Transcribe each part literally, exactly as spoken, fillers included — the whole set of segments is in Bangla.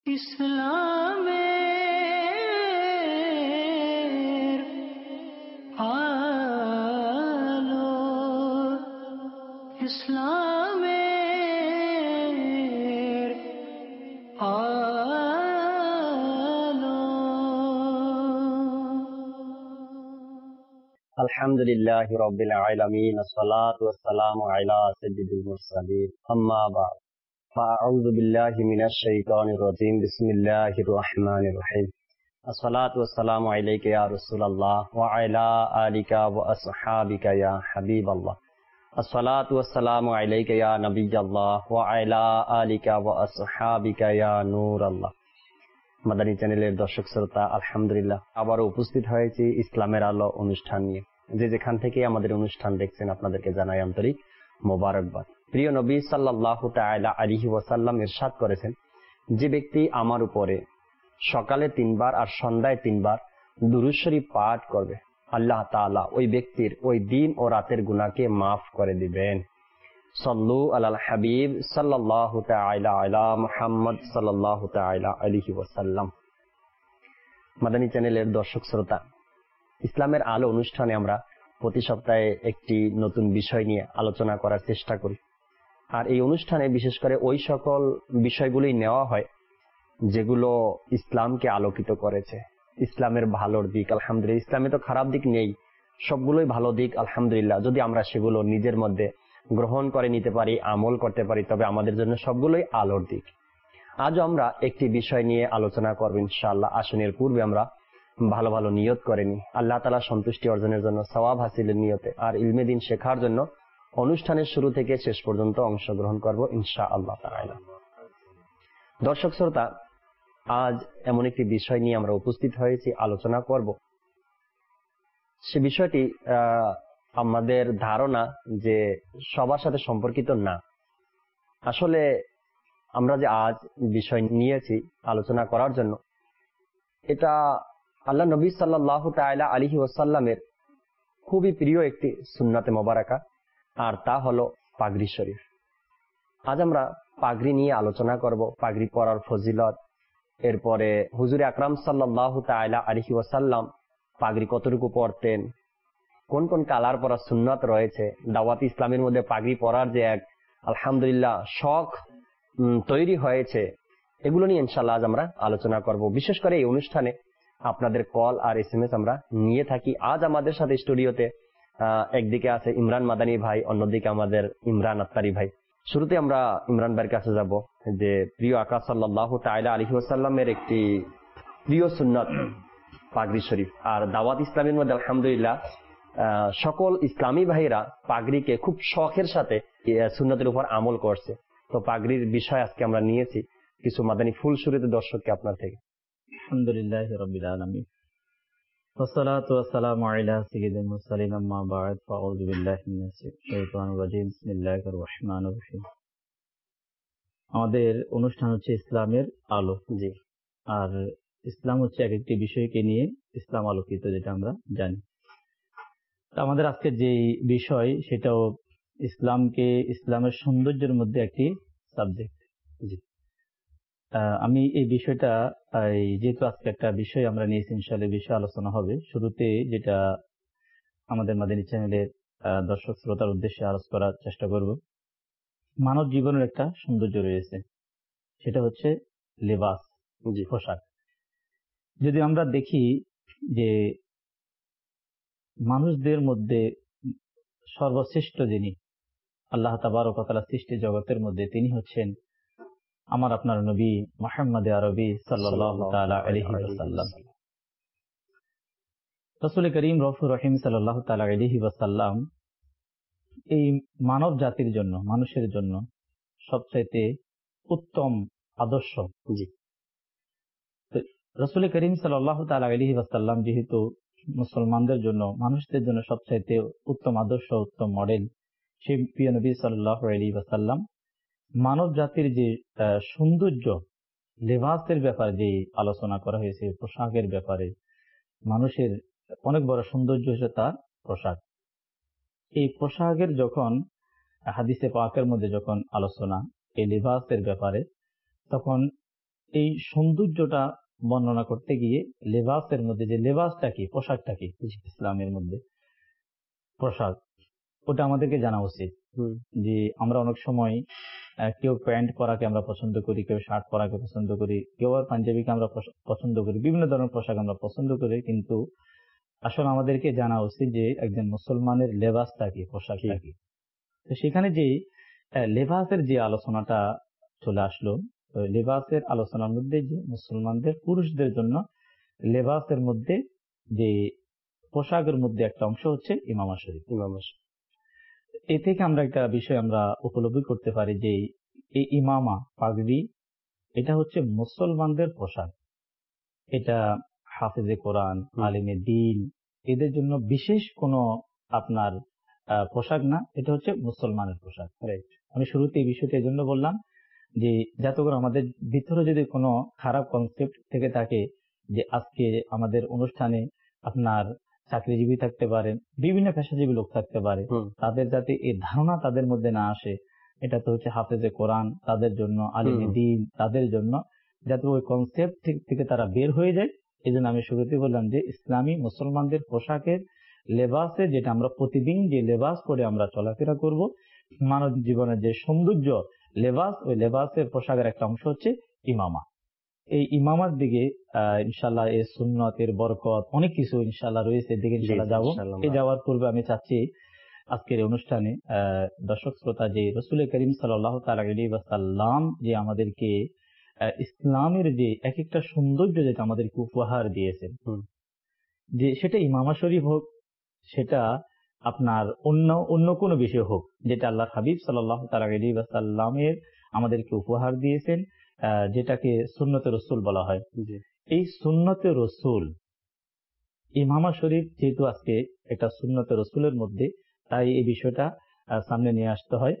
ইসলামের আলো, ইসলামের আলো। আলহামদুলিল্লাহি রাব্বিল আলামিন, আসসালাতু ওয়াসসালামু আলা সাইয়্যিদিল মুরসালিন, আম্মা বা'দ। ফাআউযু বিল্লাহি মিনাশ শাইতানির রাজীম। বিসমিল্লাহির রহমানির রহিম। আসসালাতু ওয়াসসালামু আলাইকা ইয়া রাসূলুল্লাহ ওয়া আলা আলিকা ওয়া আসহাবিকা ইয়া হাবিবাল্লাহ। আসসালাতু ওয়াসসালামু আলাইকা ইয়া নাবিয়াল্লাহ ওয়া আলা আলিকা ওয়া আসহাবিকা ইয়া নূরাল্লাহ। মাদানী চ্যানেলের দর্শক শ্রোতা, আলহামদুলিল্লাহ আবারও উপস্থিত হয়েছি ইসলামের আলো অনুষ্ঠান নিয়ে। যে যেখান থেকে আমাদের অনুষ্ঠান দেখছেন আপনাদেরকে জানাই আন্তরিক মোবারকবাদ। প্রিয় নবী সাল্লাল্লাহু তাআলা আলাইহি ওয়াসাল্লাম ইরশাদ করেছেন, যে ব্যক্তি আমার উপরে সকালে তিনবার আর সন্ধ্যায় তিনবার দুরূদ শরীফ পাঠ করবে, আল্লাহ তাআলা ওই ব্যক্তির ওই দিন ও রাতের গুনাহকে মাফ করে দিবেন। সাল্লু আলাল হাবিব সাল্লাল্লাহু তাআলা আলা মুহাম্মদ সাল্লাল্লাহু তাআলা আলাইহি ওয়াসাল্লাম। মাদানী চ্যানেলের দর্শক শ্রোতা, ইসলামের আলো অনুষ্ঠানে আমরা প্রতি সপ্তাহে একটি নতুন বিষয় নিয়ে আলোচনা করার চেষ্টা করি। আর এই অনুষ্ঠানে বিশেষ করে ওই সকল বিষয়গুলোই নেওয়া হয় যেগুলো ইসলামকে আলোকিত করেছে, ইসলামের ভালোর দিক। আলহামদুলিল্লাহ, ইসলামে তো খারাপ দিক নেই, সবগুলোই ভালো দিক আলহামদুলিল্লাহ। যদি আমরা সেগুলো নিজের মধ্যে গ্রহণ করে নিতে পারি, আমল করতে পারি, তবে আমাদের জন্য সবগুলোই আলোর দিক। আজও আমরা একটি বিষয় নিয়ে আলোচনা করব ইনশাআল্লাহ। আসনের পূর্বে আমরা ভালো ভালো নিয়ত করে নিই আল্লাহ তাআলা সন্তুষ্টি অর্জনের জন্য, সওয়াব হাসিলের নিয়তে, আর ইলমে দ্বীন শেখার জন্য অনুষ্ঠানের শুরু থেকে শেষ পর্যন্ত অংশগ্রহণ করব ইনশাআল্লাহ তাআলা। দর্শক শ্রোতা, আজ এমন একটি বিষয় নিয়ে আমরা উপস্থিত হয়েছি, আলোচনা করব। সে বিষয়টি আহ আমাদের ধারণা যে সবার সাথে সম্পর্কিত না। আসলে আমরা যে আজ বিষয় নিয়েছি আলোচনা করার জন্য, এটা আল্লাহ নবী সাল্লাল্লাহু তাআলা আলাইহি ওয়াসাল্লামের খুবই প্রিয় একটি সুন্নাতে মোবারকা, আর তা হলো পাগড়ি শরীফ। আজ আমরা পাগড়ি নিয়ে আলোচনা করব, পাগড়ি পরার ফজিলত, এরপরে হুজুরে আকরাম সাল্লাল্লাহু তাআলা আলাইহি ওয়াসাল্লাম পাগড়ি কতটুকু পরতেন, কোন কোন কালার পরা সুন্নাত রয়েছে, দাওয়াত ইসলামের মধ্যে পাগড়ি পরার যে এক আলহামদুলিল্লাহ শখ তৈরি হয়েছে, এগুলো নিয়ে ইনশাআল্লাহ আজ আমরা আলোচনা করব। বিশেষ করে এই অনুষ্ঠানে আপনাদের কল আর এস এম এস আমরা নিয়ে থাকি। আজ আমাদের সাথে স্টুডিওতে আহ একদিকে আছে ইমরান মাদানী ভাই, অন্যদিকে আমাদের ইমরান আত্তারি ভাই। শুরুতে আমরা ইমরান ভাইয়ের কাছে যাব, যে প্রিয় আকা সাল্লাল্লাহু তাআলা আলাইহি ওয়াসাল্লামের একটি প্রিয় সুন্নাত পাগড়ি শরীফ। আর দাওয়াত ইসলামের মধ্যে আলহামদুলিল্লাহ সকল ইসলামী ভাইরা পাগড়িকে খুব শখের সাথে সুন্নাতের উপর আমল করছে। তো পাগড়ির বিষয় আজকে আমরা নিয়েছি কিছু মাদানী ফুল শুরুতে দর্শককে আপনার থেকে। আলহামদুলিল্লাহি রাব্বিল আলামিন, ওয়াসসালাতু ওয়াসসালামু আলা সাইয়্যিদিল মুরসালিন, আম্মা বা'দ, ফাআউযু বিল্লাহি মিনাশ শাইতানির রাজীম, বিসমিল্লাহির রহমানির রহিম। আমাদের অনুষ্ঠান হচ্ছে ইসলামের আলো। জি। আর ইসলাম হচ্ছে এক একটি বিষয়কে নিয়ে ইসলাম আলোকিত, যেটা আমরা জানি। আমাদের আজকের যে বিষয়, সেটাও ইসলামকে, ইসলামের সৌন্দর্যের মধ্যে একটি সাবজেক্ট। জি। আমি এই বিষয়টা, যেহেতু আজকে একটা বিষয় আমরা নিয়েছি, ইনশাআল্লাহ এই বিষয়ে আলোচনা হবে। শুরুতে যেটা আমাদের মাদানী চ্যানেলের দর্শক শ্রোতার উদ্দেশ্যে আলোচনা করার চেষ্টা করব, মানব জীবনের একটা সৌন্দর্য রয়েছে, সেটা হচ্ছে লেবাস, পোশাক। যদি আমরা দেখি যে মানুষদের মধ্যে সর্বশ্রেষ্ঠ যিনি, আল্লাহ তাবারক ওয়া তাআলা সৃষ্টি জগতের মধ্যে, তিনি হচ্ছেন আমার আপনার নবী মুহাম্মদ আরবি সাল্লাল্লাহু তাআলা আলাইহি ওয়াসাল্লাম। রাসূল করিম রউফুর রহিম সাল্লাল্লাহু তাআলা আলাইহি ওয়াসাল্লাম এই মানব জাতির জন্য, মানুষের জন্য সবচাইতে উত্তম আদর্শ। জি। রাসূল করিম সাল্লাল্লাহু তাআলা আলাইহি ওয়াসাল্লাম যেহেতু মুসলমানদের জন্য, মানুষদের জন্য সবচাইতে উত্তম আদর্শ, উত্তম মডেল, সেই প্রিয় নবী সাল্লাল্লাহু আলাইহি ওয়াসাল্লাম মানব জাতির যে সৌন্দর্য, লেবাসের ব্যাপারে যে আলোচনা করা হয়েছে, পোশাকের ব্যাপারে, মানুষের অনেক বড় সৌন্দর্য হচ্ছে তার পোশাক। এই পোশাকের যখন হাদিসে পাকের মধ্যে যখন আলোচনা এই লেবাসের ব্যাপারে, তখন এই সৌন্দর্যটা বর্ণনা করতে গিয়ে লেবাসের মধ্যে যে লেবাসটা কি, পোশাকটা কি ইসলামের মধ্যে পোশাক, ওটা আমাদেরকে জানা উচিত। যে আমরা অনেক সময় কেউ প্যান্ট পরাকে আমরা পছন্দ করি, কেউ শার্ট পরাকে পছন্দ করি, কেউ আর পাঞ্জাবিকে আমরা পছন্দ করি, বিভিন্ন ধরনের পোশাক আমরা পছন্দ করি, কিন্তু আসলে আমাদেরকে জানা উচিত যে একজন মুসলমানের লেবাসটা কি, পোশাকটা কি। তো সেখানে যে লেবাসের যে আলোচনাটা চলে আসলো, লেবাসের আলোচনার মধ্যে যে মুসলমানদের পুরুষদের জন্য লেবাসের মধ্যে যে পোশাকের মধ্যে একটা অংশ হচ্ছে ইমামা শরীফ। ইমামা শরীফ এ থেকে আমরা একটা বিষয় আমরা উপলব্ধি করতে পারি যে এই ইমামা পাগড়ি এটা হচ্ছে মুসলমানদের পোশাক। এটা হাফেজে কোরআন, আলিমে দ্বীন এদের জন্য বিশেষ কোনো আপনার পোশাক না, এটা হচ্ছে মুসলমানের পোশাক। আমি শুরুতে এই বিষয়টা এই জন্য বললাম যে যাতে করে আমাদের ভিতরে যদি কোনো খারাপ কনসেপ্ট থেকে থাকে যে আজকে আমাদের অনুষ্ঠানে আপনার চাকরিজীবী থাকতে পারেন, বিভিন্ন পেশাজীবী লোক থাকতে পারে, তাদের যাতে এই ধারণা তাদের মধ্যে না আসে, এটা তো হচ্ছে হাফেজে কোরআন তাদের জন্য, আলিমে দ্বীন তাদের জন্য, যাতে ওই কনসেপ্ট থেকে তারা বের হয়ে যায়। এই জন্য আমি শুরুতে বললাম যে ইসলামী মুসলমানদের পোশাকের লেবাসে, যেটা আমরা প্রতিদিন যে লেবাস পরে আমরা চলাফেরা করব, মানব জীবনের যে সৌন্দর্য লেবাস, ওই লেবাসের পোশাকের একটা অংশ হচ্ছে ইমামা। এই ইমামার দিকে আহ ইনশাল্লাহ এর সুন্নত, এর বরকত অনেক কিছু ইনশাল্লাহ রয়েছে, এর দিকে ইনশাল্লাহ যাবো। এই যাওয়ার পূর্বে আমি চাচ্ছি আজকের অনুষ্ঠানে আহ দর্শক শ্রোতা যে রসুল করিম সাল্লাল্লাহু তাআলা আলাইহি ওয়াসাল্লাম যে আমাদেরকে ইসলামের যে এক একটা সৌন্দর্য যেটা আমাদেরকে উপহার দিয়েছেন, যে সেটা ইমামা শরীফ হোক, সেটা আপনার অন্য অন্য কোনো বিষয় হোক, যেটা আল্লাহর হাবিব সাল্লাল্লাহু তাআলা আলাইহি ওয়াসাল্লামের আমাদেরকে উপহার দিয়েছেন, যেটাকে সুন্নতে রসুল বলা হয়। এই সুন্নতে রসুল ইমামা শরীফ যেহেতু আজকে একটা সুন্নতে রসুলের মধ্যে, তাই এই বিষয়টা সামনে নিয়ে আসতে হয়।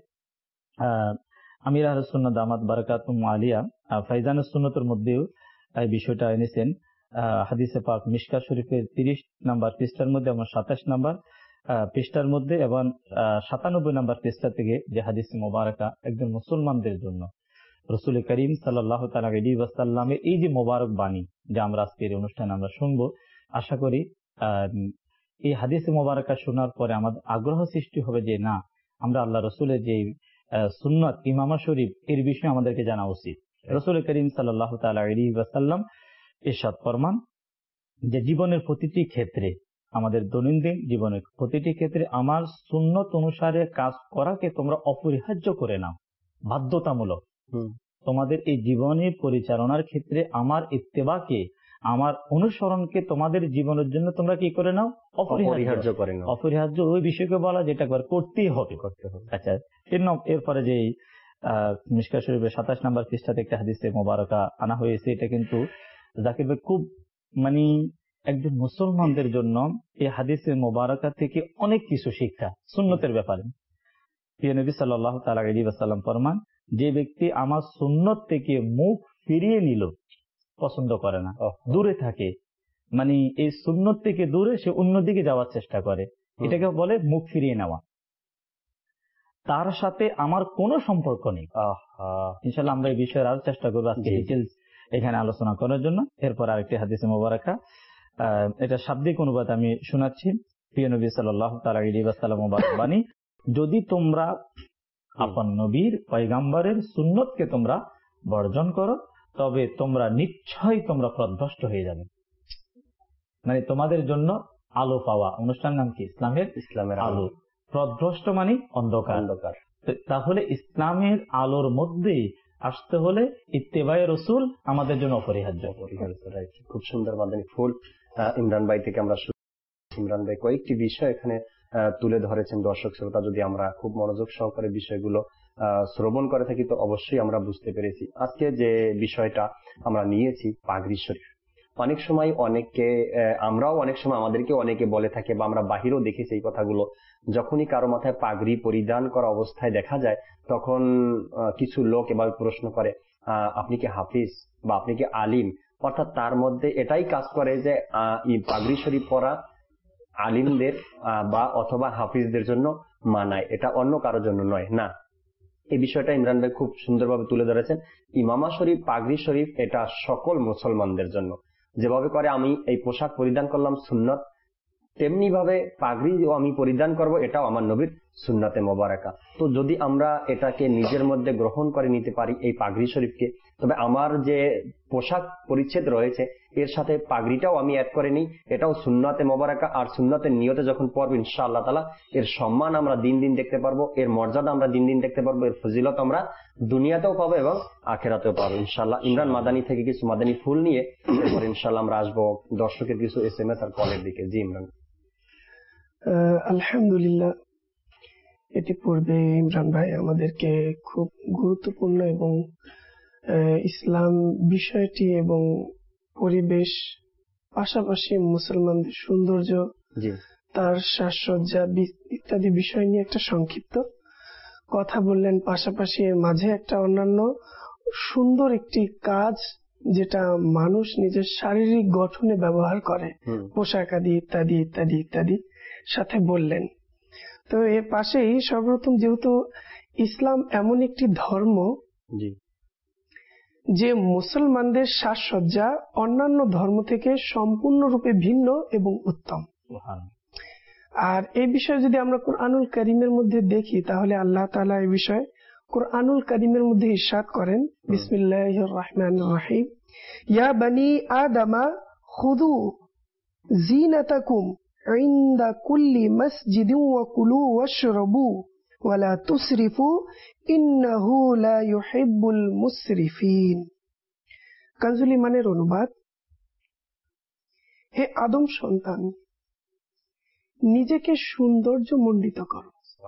আহ আমির আহলে সুন্নাত দামাত বারাকাতুহুম আলিয়া ফাইজানুস সুন্নতের মধ্যেও এই বিষয়টা এনেছেন। হাদিসে পাক মিশকাত শরীফের তিরিশ নাম্বার পৃষ্ঠার মধ্যে এবং সাতাশ নাম্বার পৃষ্ঠার মধ্যে এবং সাতানব্বই নাম্বার পৃষ্ঠা থেকে যে হাদিস মোবারকা একজন মুসলমানদের জন্য রসুল করিম সাল্লাল্লাহু তাআলা আলাইহি ওয়াসাল্লামের এই যে মোবারক বাণী যা আমরা আজকের অনুষ্ঠানে আমরা শুনবো, আশা করি আহ এই হাদিস মোবারকা শোনার পরে আমাদের আগ্রহ সৃষ্টি হবে যে না, আমরা আল্লাহ রসুলের যে সুন্নত ইমামা শরীফ এর বিষয়ে আমাদেরকে জানা উচিত। রসুল করিম সাল্লাল্লাহু তাআলা আলাইহি ওয়াসাল্লাম ইরশাদ ফরমান যে জীবনের প্রতিটি ক্ষেত্রে, আমাদের দৈনন্দিন জীবনের প্রতিটি ক্ষেত্রে আমার সুন্নত অনুসারে কাজ করাকে তোমরা অপরিহার্য করে নাও, বাধ্যতামূলক। তোমাদের এই জীবনের পরিচালনার ক্ষেত্রে আমার ইত্তেবাকে, আমার অনুসরণকে তোমাদের জীবনের জন্য তোমরা কি করে নাও, অপরিহার্য করে নাও। অপরিহার্য ওই বিষয়কে বলা যেটা করতেই হবে, করতে হবে। আচ্ছা, এরপরে যে আহ মিশকাত শরীফের সাতাশ নাম্বার পৃষ্ঠাতে একটা হাদিসে মোবারকা আনা হয়েছে, এটা কিন্তু জাকির ভাই খুব মানে একজন মুসলমানদের জন্য এই হাদিসে মোবারকা থেকে অনেক কিছু শিক্ষা সুন্নতের ব্যাপারে। প্রিয় নবী সাল্লাল্লাহু তাআলা আলাইহি ওয়াসাল্লাম ফরমান, যে ব্যক্তি আমার সুন্নত থেকে মুখ ফিরিয়ে নিল, পছন্দ করে না, দূরে থাকে, মানে এই সুন্নত থেকে দূরে সে অন্যদিকে যাওয়ার চেষ্টা করে, এটাকে বলে মুখ ফিরিয়ে নেওয়া, তার সাথে আমার কোনো সম্পর্ক নেই। ইনশাআল্লাহ আমরা এই বিষয়ে আরো চেষ্টা করবো আজকে ডিটেলস এখানে আলোচনা করার জন্য। এরপর আরেকটি হাদিসে মোবারকা, আহ এটা শাব্দিক অনুবাদ আমি শোনাচ্ছি। প্রিয় নবী সাল্লাল্লাহু তাআলা আলাইহি ওয়াসাল্লাম বাণী, যদি তোমরা আপন নবীর পয়গাম্বরের সুন্নতকে তোমরা বর্জন করো, তবে তোমরা নিশ্চয়ই তোমরা পথভ্রষ্ট হয়ে যাবে। মানে তোমাদের জন্য আলো পাওয়া, অনুষ্ঠান নাম কি? ইসলামের ইসলামের আলো। পথভ্রষ্ট মানে অন্ধকার। অন্ধকার তাহলে ইসলামের আলোর মধ্যে আসতে হলে ইত্তেবায়ে রসুল আমাদের জন্য অপরিহার্য। খুব সুন্দর বাঁধানি ফুল ইমরান ভাই থেকে আমরা ইমরান ভাই কয়েকটি বিষয় এখানে তুলে ধরেছেন। দর্শক শ্রোতা যদি আমরা খুব মনোযোগ সহকারে বিষয়গুলো শ্রবণ করে থাকি তো অবশ্যই আমরা বুঝতে পেরেছি। আজকে যে বিষয়টা আমরা নিয়েছি পাগড়ি শরীফ, অনেক সময় অনেকে, আমরাও অনেক সময় আমাদেরকে অনেকে বলে থাকে বা আমরা বাহিরেও দেখেছি এই কথাগুলো, যখনই কারো মাথায় পাগড়ি পরিধান করা অবস্থায় দেখা যায় তখন কিছু লোক এবার প্রশ্ন করে আপনি কি হাফিজ বা আপনি কি আলিম, অর্থাৎ তার মধ্যে এটাই কাজ করে যে পাগড়ি শরীফ পরা আলিমদের বা অথবা হাফিজদের জন্য মানায়, এটা অন্য কারোর জন্য নয়। না, এই বিষয়টা ইমরান ভাই খুব সুন্দরভাবে তুলে ধরেছেন। ইমামা শরীফ, পাগড়ি শরীফ এটা সকল মুসলমানদের জন্য। যেভাবে করে আমি এই পোশাক পরিধান করলাম সুন্নত, তেমনি ভাবে পাগড়িও আমি পরিধান করব, এটাও আমার নবীর সুন্নতে মোবারকা। তো যদি আমরা এটাকে নিজের মধ্যে গ্রহণ করে নিতে পারি এই পাগড়ি শরীফকে, তবে আমার যে পোশাক পরিচ্ছেদ রয়েছে এর সাথে পাগড়িটাও আমি অ্যাড করে নিই, এটাও সুন্নতে মোবারকা। আর সুন্নতের নিয়তে যখন পড়ব ইনশাআল্লাহ তাআলা এর সম্মান আমরা দিন দিন দেখতে পারবো, এর মর্যাদা আমরা দিন দিন দেখতে পারবো, এর ফজিলত আমরা দুনিয়াতেও পাবো এবং আখিরাতেও পাবো ইনশাআল্লাহ। ইমরান মাদানী থেকে কিছু মাদানী ফুল নিয়ে এরপর ইনশাআল্লাহ আমরা আসবো দর্শকের কিছু এস এম এস আর কলের দিকে। জি ইমরান। আলহামদুলিল্লাহ, ইতিপূর্বে ইমরান ভাই আমাদেরকে খুব গুরুত্বপূর্ণ এবং ইসলাম বিষয়টি এবং পরিবেশ, পাশাপাশি মুসলমানদের সৌন্দর্য, তার সাজসজ্জা ইত্যাদি বিষয় নিয়ে একটা সংক্ষিপ্ত কথা বললেন। পাশাপাশি এর মাঝে একটা অন্যান্য সুন্দর একটি কাজ যেটা মানুষ নিজের শারীরিক গঠনে ব্যবহার করে, পোশাক আদি ইত্যাদি ইত্যাদি ইত্যাদি সাথে বললেন। তো এর পাশেই সর্বপ্রথম, যেহেতু ইসলাম এমন একটি ধর্ম যে মুসলমানদের সাজসজ্জা অন্যান্য ধর্ম থেকে সম্পূর্ণরূপে ভিন্ন এবং উত্তম, আর এই বিষয়ে যদি আমরা কুরআনুল কারীমের মধ্যে দেখি তাহলে আল্লাহ তাআলা এই বিষয়ে কুরআনুল কারীমের মধ্যে ইরশাদ করেন, বিসমিল্লাহির রহমানির রহিম, ইয়া বনি আদমা খুযু যিনাতাকুম ইনদা কুল্লি মাসজিদিন ওয়া কুলু ওয়াশরাবু ওয়া লা তুসরিফু ইন্নাহু লা ইউহিব্বুল মুসরিফিন। কানজুল ইমানের অনুবাদ, হে আদম সন্তান, নিজেকে সৌন্দর্য মণ্ডিত করো,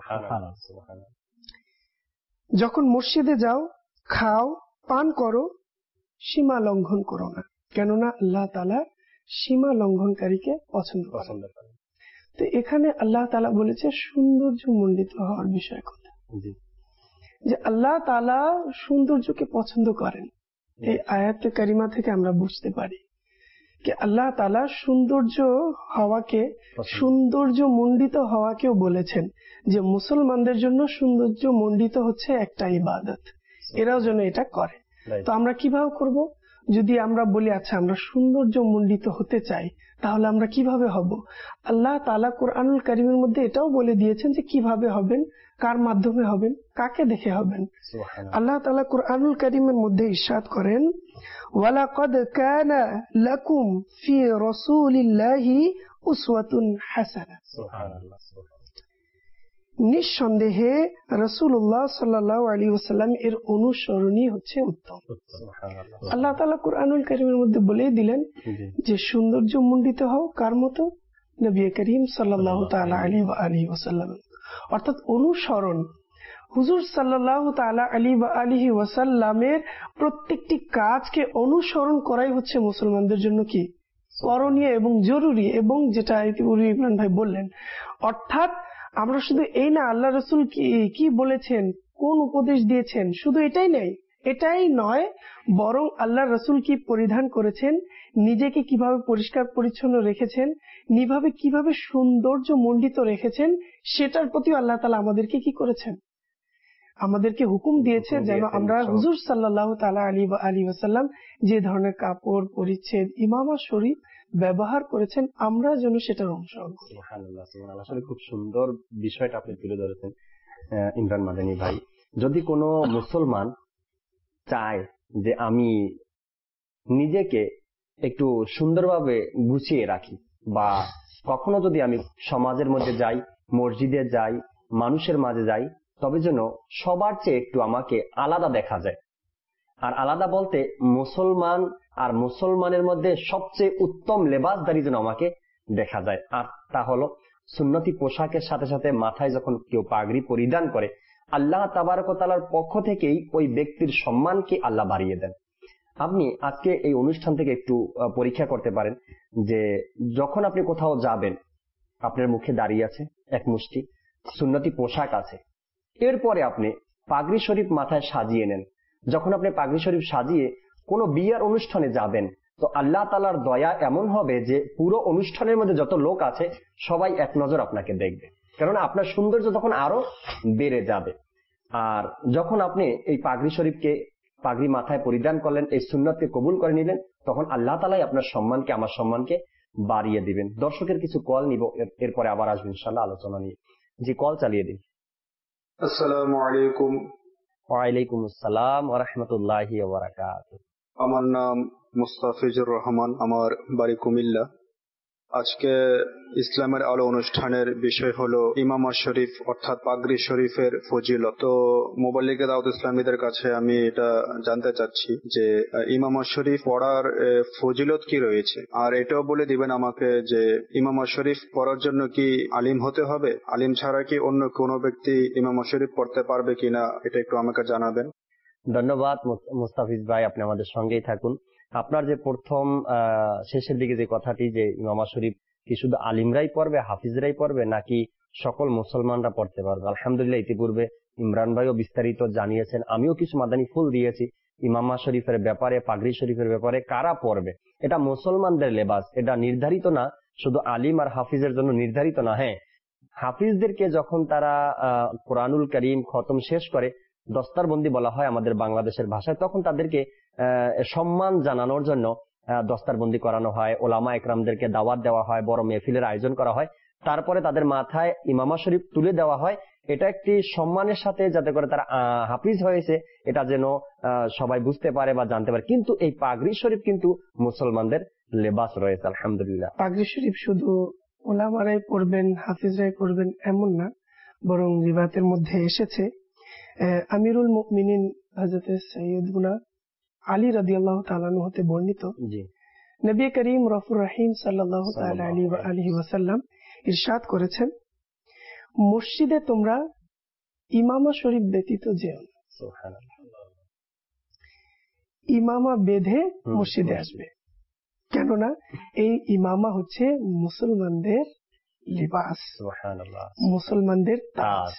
যখন মসজিদে যাও, খাও, পান করো, সীমা লঙ্ঘন করো না, কেননা আল্লাহ তাআলা সীমা লঙ্ঘনকারীকে পছন্দ করেন। তো এখানে আল্লাহ তাআলা বলেছে সৌন্দর্য মণ্ডিত হওয়ার বিষয় কথা, যে আল্লাহ তাআলা সৌন্দর্যকে পছন্দ করেন। এই আয়াতে কারিমা থেকে আমরা বুঝতে পারি যে আল্লাহ তাআলা সৌন্দর্য হওয়াকে, সৌন্দর্য মণ্ডিত হওয়াকেও বলেছেন যে মুসলমানদের জন্য সৌন্দর্য মণ্ডিত হচ্ছে একটা ইবাদত, এরাও যেন এটা করে। তো আমরা কিভাবে করব? যদি আমরা বলি আচ্ছা আমরা সৌন্দর্য মণ্ডিত হতে চাই, তাহলে আমরা কিভাবে হব? আল্লাহ তাআলা কুরআনুল কারীমের মধ্যে এটাও বলে দিয়েছেন যে কিভাবে হবেন, কার মাধ্যমে হবেন, কাকে দেখে হবেন। আল্লাহ তাআলা কুরআনুল কারীমের মধ্যে ইরশাদ করেন, ওয়ালাকাদ কানা লাকুম ফি রাসূলিল্লাহি উসওয়াতুন হাসানাহ। সুবহানাল্লাহ। নিঃসন্দেহে রাসূলুল্লাহ সাল্লাল্লাহু আলাইহি ওয়াসাল্লাম এর অনুসরণই হচ্ছে উত্তম। আল্লাহ তাআলা কুরআনুল কারীমের মধ্যে বলে দিলেন যে সৌন্দর্য মণ্ডিত হও কার মতো? নবী করিম সাল্লাল্লাহু তাআলা আলাইহি ওয়া আলিহি ওয়াসাল্লাম, অর্থাৎ অনুসরণ। হুজুর সাল্লাল্লাহু তাআলা আলাইহি ওয়া আলিহি ওয়াসাল্লামের প্রত্যেকটি কাজকে অনুসরণ করাই হচ্ছে মুসলমানদের জন্য কি করণীয় এবং জরুরি। এবং যেটা ইতিপূর্বে ইমরান ভাই বললেন, অর্থাৎ আমরা শুধু এই না আল্লাহ রাসূল কি কি বলেছেন, কোন উপদেশ দিয়েছেন, শুধু এটাই নেই, এটাই নয়, বরং আল্লাহ রাসূল কি পরিধান করেছেন, নিজেকে কিভাবে পরিষ্কার পরিচ্ছন্ন রেখেছেন, নিভাবে কিভাবে সৌন্দর্য মণ্ডিত রেখেছেন, সেটার প্রতি আল্লাহ তাআলা আমাদেরকে কি করেছেন, আমাদেরকে হুকুম দিয়েছে যেন আমরা হুজুর সাল্লাল্লাহু তাআলা আলাইহি ওয়া আলিহি ওয়াসাল্লাম যে ধরনের কাপড় পরিচ্ছদ ইমামা শরীফ ব্যবহার করেছেন আমরা যেন সেটার অনুসরণ করি। সুবহানাল্লাহ, সুবহানাল্লাহ। আসলে খুব সুন্দর বিষয়টা আপনি তুলে ধরেছেন ইমরান মাদানী ভাই। যদি কোনো মুসলমান চায় যে আমি নিজেকে একটু সুন্দরভাবে গুছিয়ে রাখি, বা কখনো যদি আমি সমাজের মধ্যে যাই, মসজিদে যাই, মানুষের মাঝে যাই, তবে যেন সবার চেয়ে একটু আমাকে আলাদা দেখা যায়। আর আলাদা বলতে মুসলমান আর মুসলমানের মধ্যে সবচেয়ে উত্তম লেবাসদারি যেন আমাকে দেখা যায়। আর তা হলো সুন্নতি পোশাকের সাথে সাথে মাথায় যখন কেউ পাগড়ি পরিধান করে, আল্লাহ তাবারক ওয়া তাআলার পক্ষ থেকেই ওই ব্যক্তির সম্মানকে আল্লাহ বাড়িয়ে দেন। আপনি আজকে এই অনুষ্ঠান থেকে একটু পরীক্ষা করতে পারেন যে যখন আপনি কোথাও যাবেন, আপনার মুখে দাঁড়িয়ে আছে এক মুষ্টি সুন্নতি পোশাক আছে, এরপরে আপনি পাগড়ি শরীফ মাথায় সাজিয়ে নেন। যখন আপনি পাগড়ি শরীফ সাজিয়ে কোনো বিয়ের অনুষ্ঠানে যাবেন, তো আল্লাহ তাআলার দয়া এমন হবে যে পুরো অনুষ্ঠানের মধ্যে যত লোক আছে সবাই এক নজর আপনাকে দেখবে, কারণ আপনার সৌন্দর্য তখন আরো বেড়ে যাবে। আর যখন আপনি এই পাগড়ি শরীফকে পাগড়ি মাথায় পরিধান করলেন, এই সুন্নতকে কবুল করে নিলেন, তখন আল্লাহ তাআলাই আপনার সম্মানকে, আমার সম্মানকে বাড়িয়ে দিবেন। দর্শকের কিছু কল নিব, এরপরে আবার আসবেন ইনশাআল্লাহ আলোচনা নিয়ে। জি, কল চালিয়ে দিন। আসসালামু আলাইকুম। ওয়ালাইকুম আসসালাম ওয়া রাহমাতুল্লাহি ওয়া বারাকাতুহু। আমার নাম মুস্তাফিজুর রহমান, আমার বাড়ি কুমিল্লা। আজকে ইসলামের আলো অনুষ্ঠানের বিষয় হলো ইমামা শরীফ অর্থাৎ পাগড়ি শরীফের ফজিলত। তো মোবাল্লিগে দাওয়াত ইসলামীদের কাছে আমি এটা জানতে চাচ্ছি যে ইমামা শরীফ পড়ার ফজিলত কি রয়েছে, আর এটাও বলে দিবেন আমাকে যে ইমামা শরীফ পড়ার জন্য কি আলিম হতে হবে, আলিম ছাড়া কি অন্য কোনো ব্যক্তি ইমামা শরীফ পড়তে পারবে কিনা, এটা একটু আমাকে জানাবেন। ধন্যবাদ মুস্তাফিজ ভাই, আপনি আমাদের সঙ্গেই থাকুন। আপনার যে প্রথম শেষের দিকে যে কথাটি, যে ইমামা শরীফ কি শুধু আলিমরাই পড়বে, হাফিজরাই পড়বে, নাকি সকল মুসলমানরা পড়তে পারবে? আলহামদুলিল্লাহ, ইতিপূর্বে ইমরান ভাইও বিস্তারিত জানিয়েছেন, আমিও কিছু মাদানী ফুল দিয়েছি ইমামা শরীফের ব্যাপারে, পাগড়ি শরীফের ব্যাপারে। কারা পড়বে এটা মুসলমানদের লেবাস, এটা নির্ধারিত না, শুধু আলিম আর হাফিজের জন্য নির্ধারিত না। হ্যাঁ, হাফিজদেরকে যখন তারা আহ কোরআনুল কারীম খতম শেষ করে, দস্তারবন্দি বলা হয় আমাদের বাংলাদেশের ভাষায়, তখন তাদেরকে সম্মান জানানোর জন্য দস্তারবন্দি করানো হয়, ওলামা একরামদেরকে দাওয়াত দেওয়া হয়, বড় মেহফিলের আয়োজন করা হয়, তারপরে তাদের মাথায় ইমামা শরীফ তুলে দেওয়া হয়। এটা একটি সম্মানের সাথে, যাতে করে তারা হাফিজ হয়েছে এটা যেন সবাই বুঝতে পারে বা জানতে পারে। কিন্তু এই পাগড়ি শরীফ কিন্তু মুসলমানদের লেবাস রয়েছে। আলহামদুলিল্লাহ, পাগড়ি শরীফ শুধু ওলামারাই পড়বেন, হাফিজরাই পড়বেন এমন না, বরং রিবাতের মধ্যে এসেছে আমিরুল মুমিনিন হযরত সাইয়্যিদুনা আলী রাদিয়াল্লাহু তাআলা আনহু হতে বর্ণিত, নবী করিম রফুর রহিম সাল্লাল্লাহু তাআলা আলাইহি ওয়া আলিহি ওয়াসাল্লাম ইরশাদ করেছেন, মসজিদে তোমরা ইমামা শরীফ ব্যতীত যেও না। সুবহানাল্লাহ। ইমামা বেঁধে মসজিদে আসবে, কেননা এই ইমামা হচ্ছে মুসলমানদের লিবাস, সুবহানাল্লাহ, মুসলমানদের তাজ।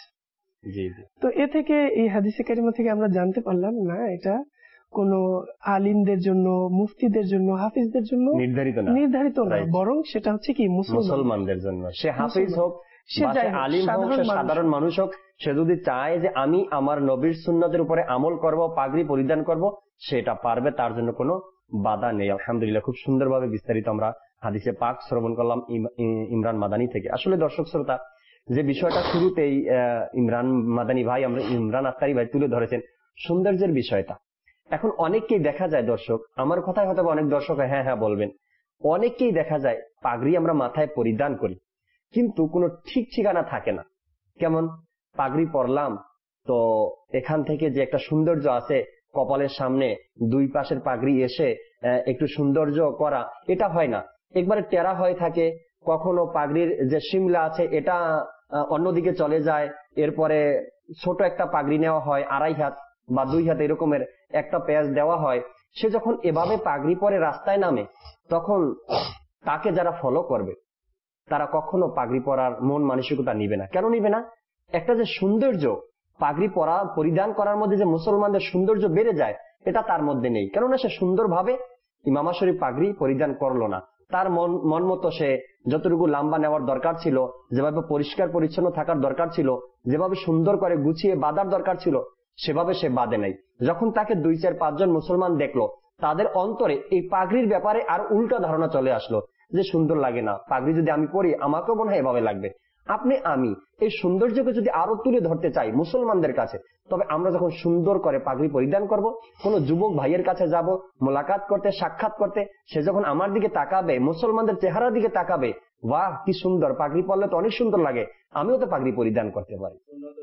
তো এ থেকে, এই হাদিসে কারিমা থেকে আমরা জানতে পারলাম না এটা কোন আলিমদের জন্য, মুফতিদের জন্য, হাফিজদের জন্য নির্ধারিত না, নির্ধারিত না, বরং সেটা হচ্ছে কি মুসলমানদের জন্য। সে হাফিজ হোক, সে আলিম হোক, সে সাধারণ মানুষ হোক, সে যদি চায় যে আমি আমার নবীর সুন্নতের উপরে আমল করব, পাগড়ি পরিধান করব, সেটা পারবে, তার জন্য কোনো বাধা নেই। আলহামদুলিল্লাহ, খুব সুন্দরভাবে বিস্তারিত আমরা হাদিসে পাক শ্রবণ করলাম ইমরান মাদানী থেকে। আসলে দর্শক শ্রোতা, যে বিষয়টা শুরুতেই ইমরান মাদানী ভাই, আমরা ইমরান আক্তারি ভাই তুলে ধরেছেন, সৌন্দর্যের বিষয়টা, এখন অনেককেই দেখা যায়, দর্শক আমার কথায় হয়তো অনেক দর্শক হ্যাঁ হ্যাঁ বলবেন, অনেককেই দেখা যায় পাগড়ি আমরা মাথায় পরিধান করি, কিন্তু কোনো ঠিক ঠিকানা থাকে না। কেমন পাগড়ি পরলাম, তো এখান থেকে যে একটা সৌন্দর্য আছে, কপালের সামনে দুই পাশের পাগড়ি এসে একটু সৌন্দর্য করা, এটা হয় না, একবারে টেরা হয়ে থাকে। কখনো পাগড়ির যে শিমলা আছে এটা অন্যদিকে চলে যায়, এরপরে ছোট একটা পাগড়ি নেওয়া হয়, আড়াই হাত বা দুই হাত এরকমের একটা পেঁয়াজ দেওয়া হয়। সে যখন এভাবে পাগড়ি পরে রাস্তায় নামে, তখন তাকে যারা ফলো করবে তারা কখনো পাগড়ি পরার মন মানসিকতা নিবে না। কেন নিবে না? একটা যে সৌন্দর্য পাগড়ি পরা পরিধান করার মধ্যে, যে মুসলমানদের সৌন্দর্য বেড়ে যায়, এটা তার মধ্যে নেই। কেননা সে সুন্দরভাবে ইমামা শরীফ পাগড়ি পরিধান করলো না। তার মন মন মতো সে যতটুকু লম্বা নেওয়ার দরকার ছিল, যেভাবে পরিষ্কার পরিচ্ছন্ন থাকার দরকার ছিল, যেভাবে সুন্দর করে গুছিয়ে বাঁধার দরকার ছিল, সেভাবে সে বাঁধে নাই। যখন তাকে দুই চার পাঁচজন মুসলমান দেখলো, তাদের অন্তরে এই পাগড়ির ব্যাপারে আর উল্টা ধারণা চলে আসলো, যে সুন্দর লাগে না, পাগড়ি যদি আমি পরি আমাকেও মনে হয় এভাবে লাগবে। আপনি আমি এই সৌন্দর্যকে যদি আরো তুলে ধরতে চাই মুসলমানদের কাছে, তবে আমরা যখন সুন্দর করে পাগড়ি পরিধান করব, কোন যুবক ভাইয়ের কাছে যাব মোলাকাত করতে, সাক্ষাৎ করতে, সে যখন আমার দিকে তাকাবে, মুসলমানদের চেহারার দিকে তাকাবে, বাহ কি সুন্দর, পাগড়ি পরলে তো অনেক সুন্দর লাগে, আমিও তো পাগড়ি পরিধান করতে পারি।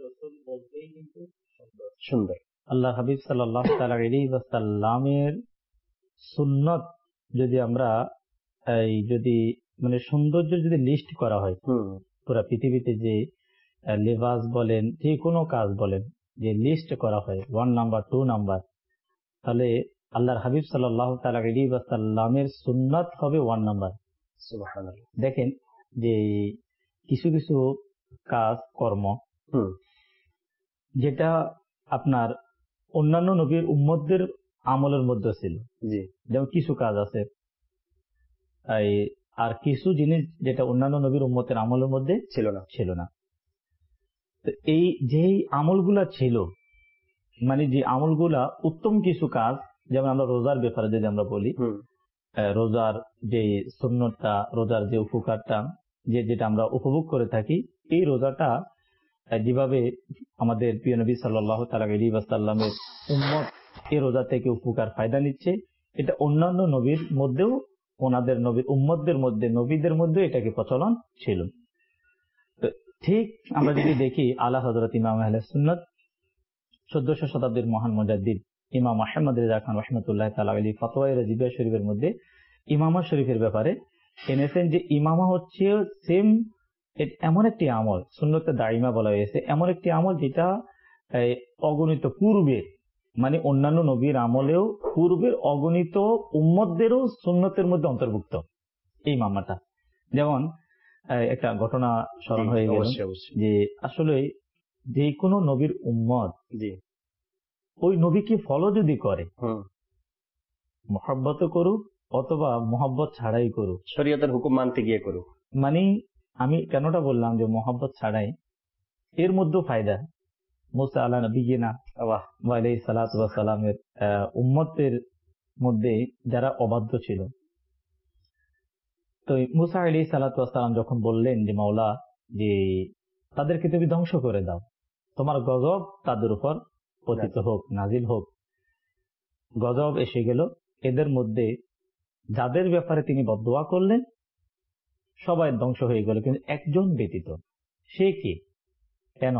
সুন্দর আল্লাহ হাবিব সাল্লাল্লাহু আলাইহি ওয়াসাল্লামের সুন্নত যদি আমরা এই যদি মানে সৌন্দর্য যদি লিস্ট করা হয়, পুরা পৃথিবীতে যে লেবাস বলেন, যে কোনো কাজ বলেন, যে লিস্ট করা হয় ওয়ান নাম্বার টু নাম্বার, তাহলে আল্লাহর হাবিব সাল্লাল্লাহু আলাইহি ওয়াসাল্লামের সুন্নাত হবে ওয়ান নাম্বার। সুবহানাল্লাহ। দেখেন যে কিছু কিছু কাজ কর্ম যেটা আপনার অন্যান্য নবীর উম্মতদের আমলের মধ্যে ছিল, যেমন কিছু কাজ আছে, আর কিছু জিনিস যেটা অন্যান্য নবীর উম্মতের আমলের মধ্যে ছিল না ছিল না তো এই যেই আমলগুলা ছিল মানে যে আমলগুলা উত্তম কিছু কাজ, যেমন আমরা রোজার ব্যাপারে যদি আমরা বলি, রোজার যে সুন্নতটা, রোজার যে উপকারটা, যে যেটা আমরা উপভোগ করে থাকি, এই রোজাটা যেভাবে আমাদের প্রিয় নবী সাল্লাল্লাহু তাআলা আলাইহি ওয়াসাল্লামের উম্মত এই রোজা থেকে উপকার ফায়দা নিচ্ছে, এটা অন্যান্য নবীর মধ্যেও, ওনাদের নবীর উম্মতদের মধ্যে, নবীদের মধ্যে এটাকে প্রচলন ছিল। ঠিক আমরা যদি দেখি আলা হযরত ইমাম আহলে সুন্নাত চোদ্দশো শতাব্দীর মহান মুজাদ্দিদ ইমাম আহমদ রেজা খান রাহমাতুল্লাহ তাআলা আলাইহি ফতোয়ায়ে রাজিবিয়া শরীফের মধ্যে ইমামা শরীফের ব্যাপারে এনেছেন যে ইমামা হচ্ছে সেম এমন একটি আমল, সুন্নতে দাইমা বলা হয়েছে, এমন একটি আমল যেটা অগণিত পূর্বের, মানে অন্যান্য নবীর আমলেও পূর্বের অগণিত উম্মতদেরও সুন্নতের মধ্যে অন্তর্ভুক্ত এই ইমামাটা। যেমন একটা ঘটনা স্মরণ হয়ে গেল যে আসলে যে কোনো নবীর উম্মত ওই নবীকে ফলো যদি করে, মহব্বত করুক অথবা মহব্বত ছাড়াই করুক, শরীয়তের হুকুম মানতে গিয়ে করুক, মানে আমি কেনটা বললাম যে মহব্বত ছাড়াই, এর মধ্যেও ফায়দা। মুসা আলা নবিয়িনা আলাইহিস সালাতু ওয়াস সালামের উম্মতের মধ্যে যারা অবাধ্য ছিল, তো মুসা আলাইহিস সালাতু ওয়াস সালাম যখন বললেন যে মাওলা, যে তাদেরকে তুমি ধ্বংস করে দাও, তোমার গজব তাদের উপর পতিত হোক, নাজিল হোক। গজব এসে গেল, এদের মধ্যে যাদের ব্যাপারে তিনি বদদোয়া করলেন সবাই ধ্বংস হয়ে গেল, কিন্তু একজন ব্যতীত। সে কি, কেন?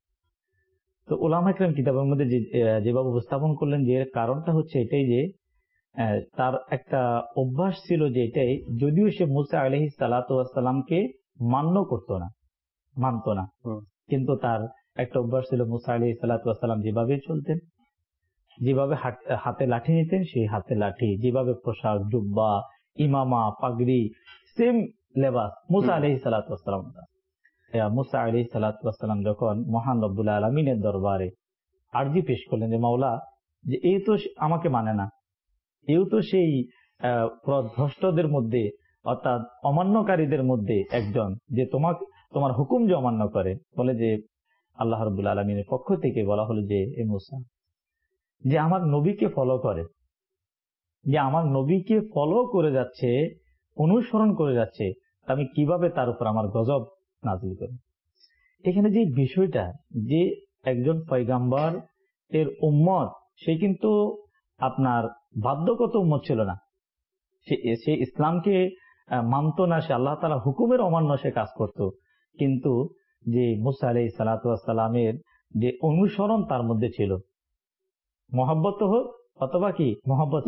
তো উলামা ইকরাম কিতাবের মধ্যে যেভাবে উপস্থাপন করলেন যে এর কারণটা হচ্ছে এটাই যে তার একটা অভ্যাস ছিল যে এটাই, যদিও সে মুসা আলাইহিস সালাতু ওয়াস সালামকে মান্য করতো না, মানতো না, কিন্তু তার একটা অভ্যাস ছিল মুসা আলাইহিস সালাতু ওয়াস সালাম যেভাবে চলতেন, যেভাবে হাতে লাঠি নিতেন, সেই হাতে লাঠি, যেভাবে পোশাক, জুব্বা, ইমামা, পাগড়ি, সেম লেবাস মুসা আলাইহিস সালাতু ওয়াস সালাম। মুসা আলাইহিস সালাতু ওয়াস সালাম যখন মহান রব্বুল আলামিনের দরবারে আরজি পেশ করলেন যে মাওলা, যে এই তো আমাকে মানে না, এও তো সেই ভ্রষ্টদের মধ্যে অর্থাৎ অমান্যকারীদের মধ্যে একজন, যে তোমাকে তোমার হুকুম যে অমান্য করে। বলে যে আল্লাহ রাব্বুল আলামিনের পক্ষ থেকে বলা হলো যে এ মুসা, যে আমার নবীকে ফলো করে, যে আমার নবীকে ফলো করে যাচ্ছে, অনুসরণ করে যাচ্ছে, আমি কিভাবে তার উপর আমার গজব নাযিল করি। এখানে যে বিষয়টা, যে একজন পয়গাম্বর এর উম্মত, সে কিন্তু আপনার বাধ্যগত উম্মত ছিল না, সে ইসলামকে মানত না, সে আল্লাহ তাআলা হুকুমের অমান্য সে কাজ করত, কিন্তু যে মুসা আলাইহিস সালাতু ওয়াস সালামের যে অনুসরণ তার মধ্যে ছিল, মহব্বত হোক অথবা কি মহব্বত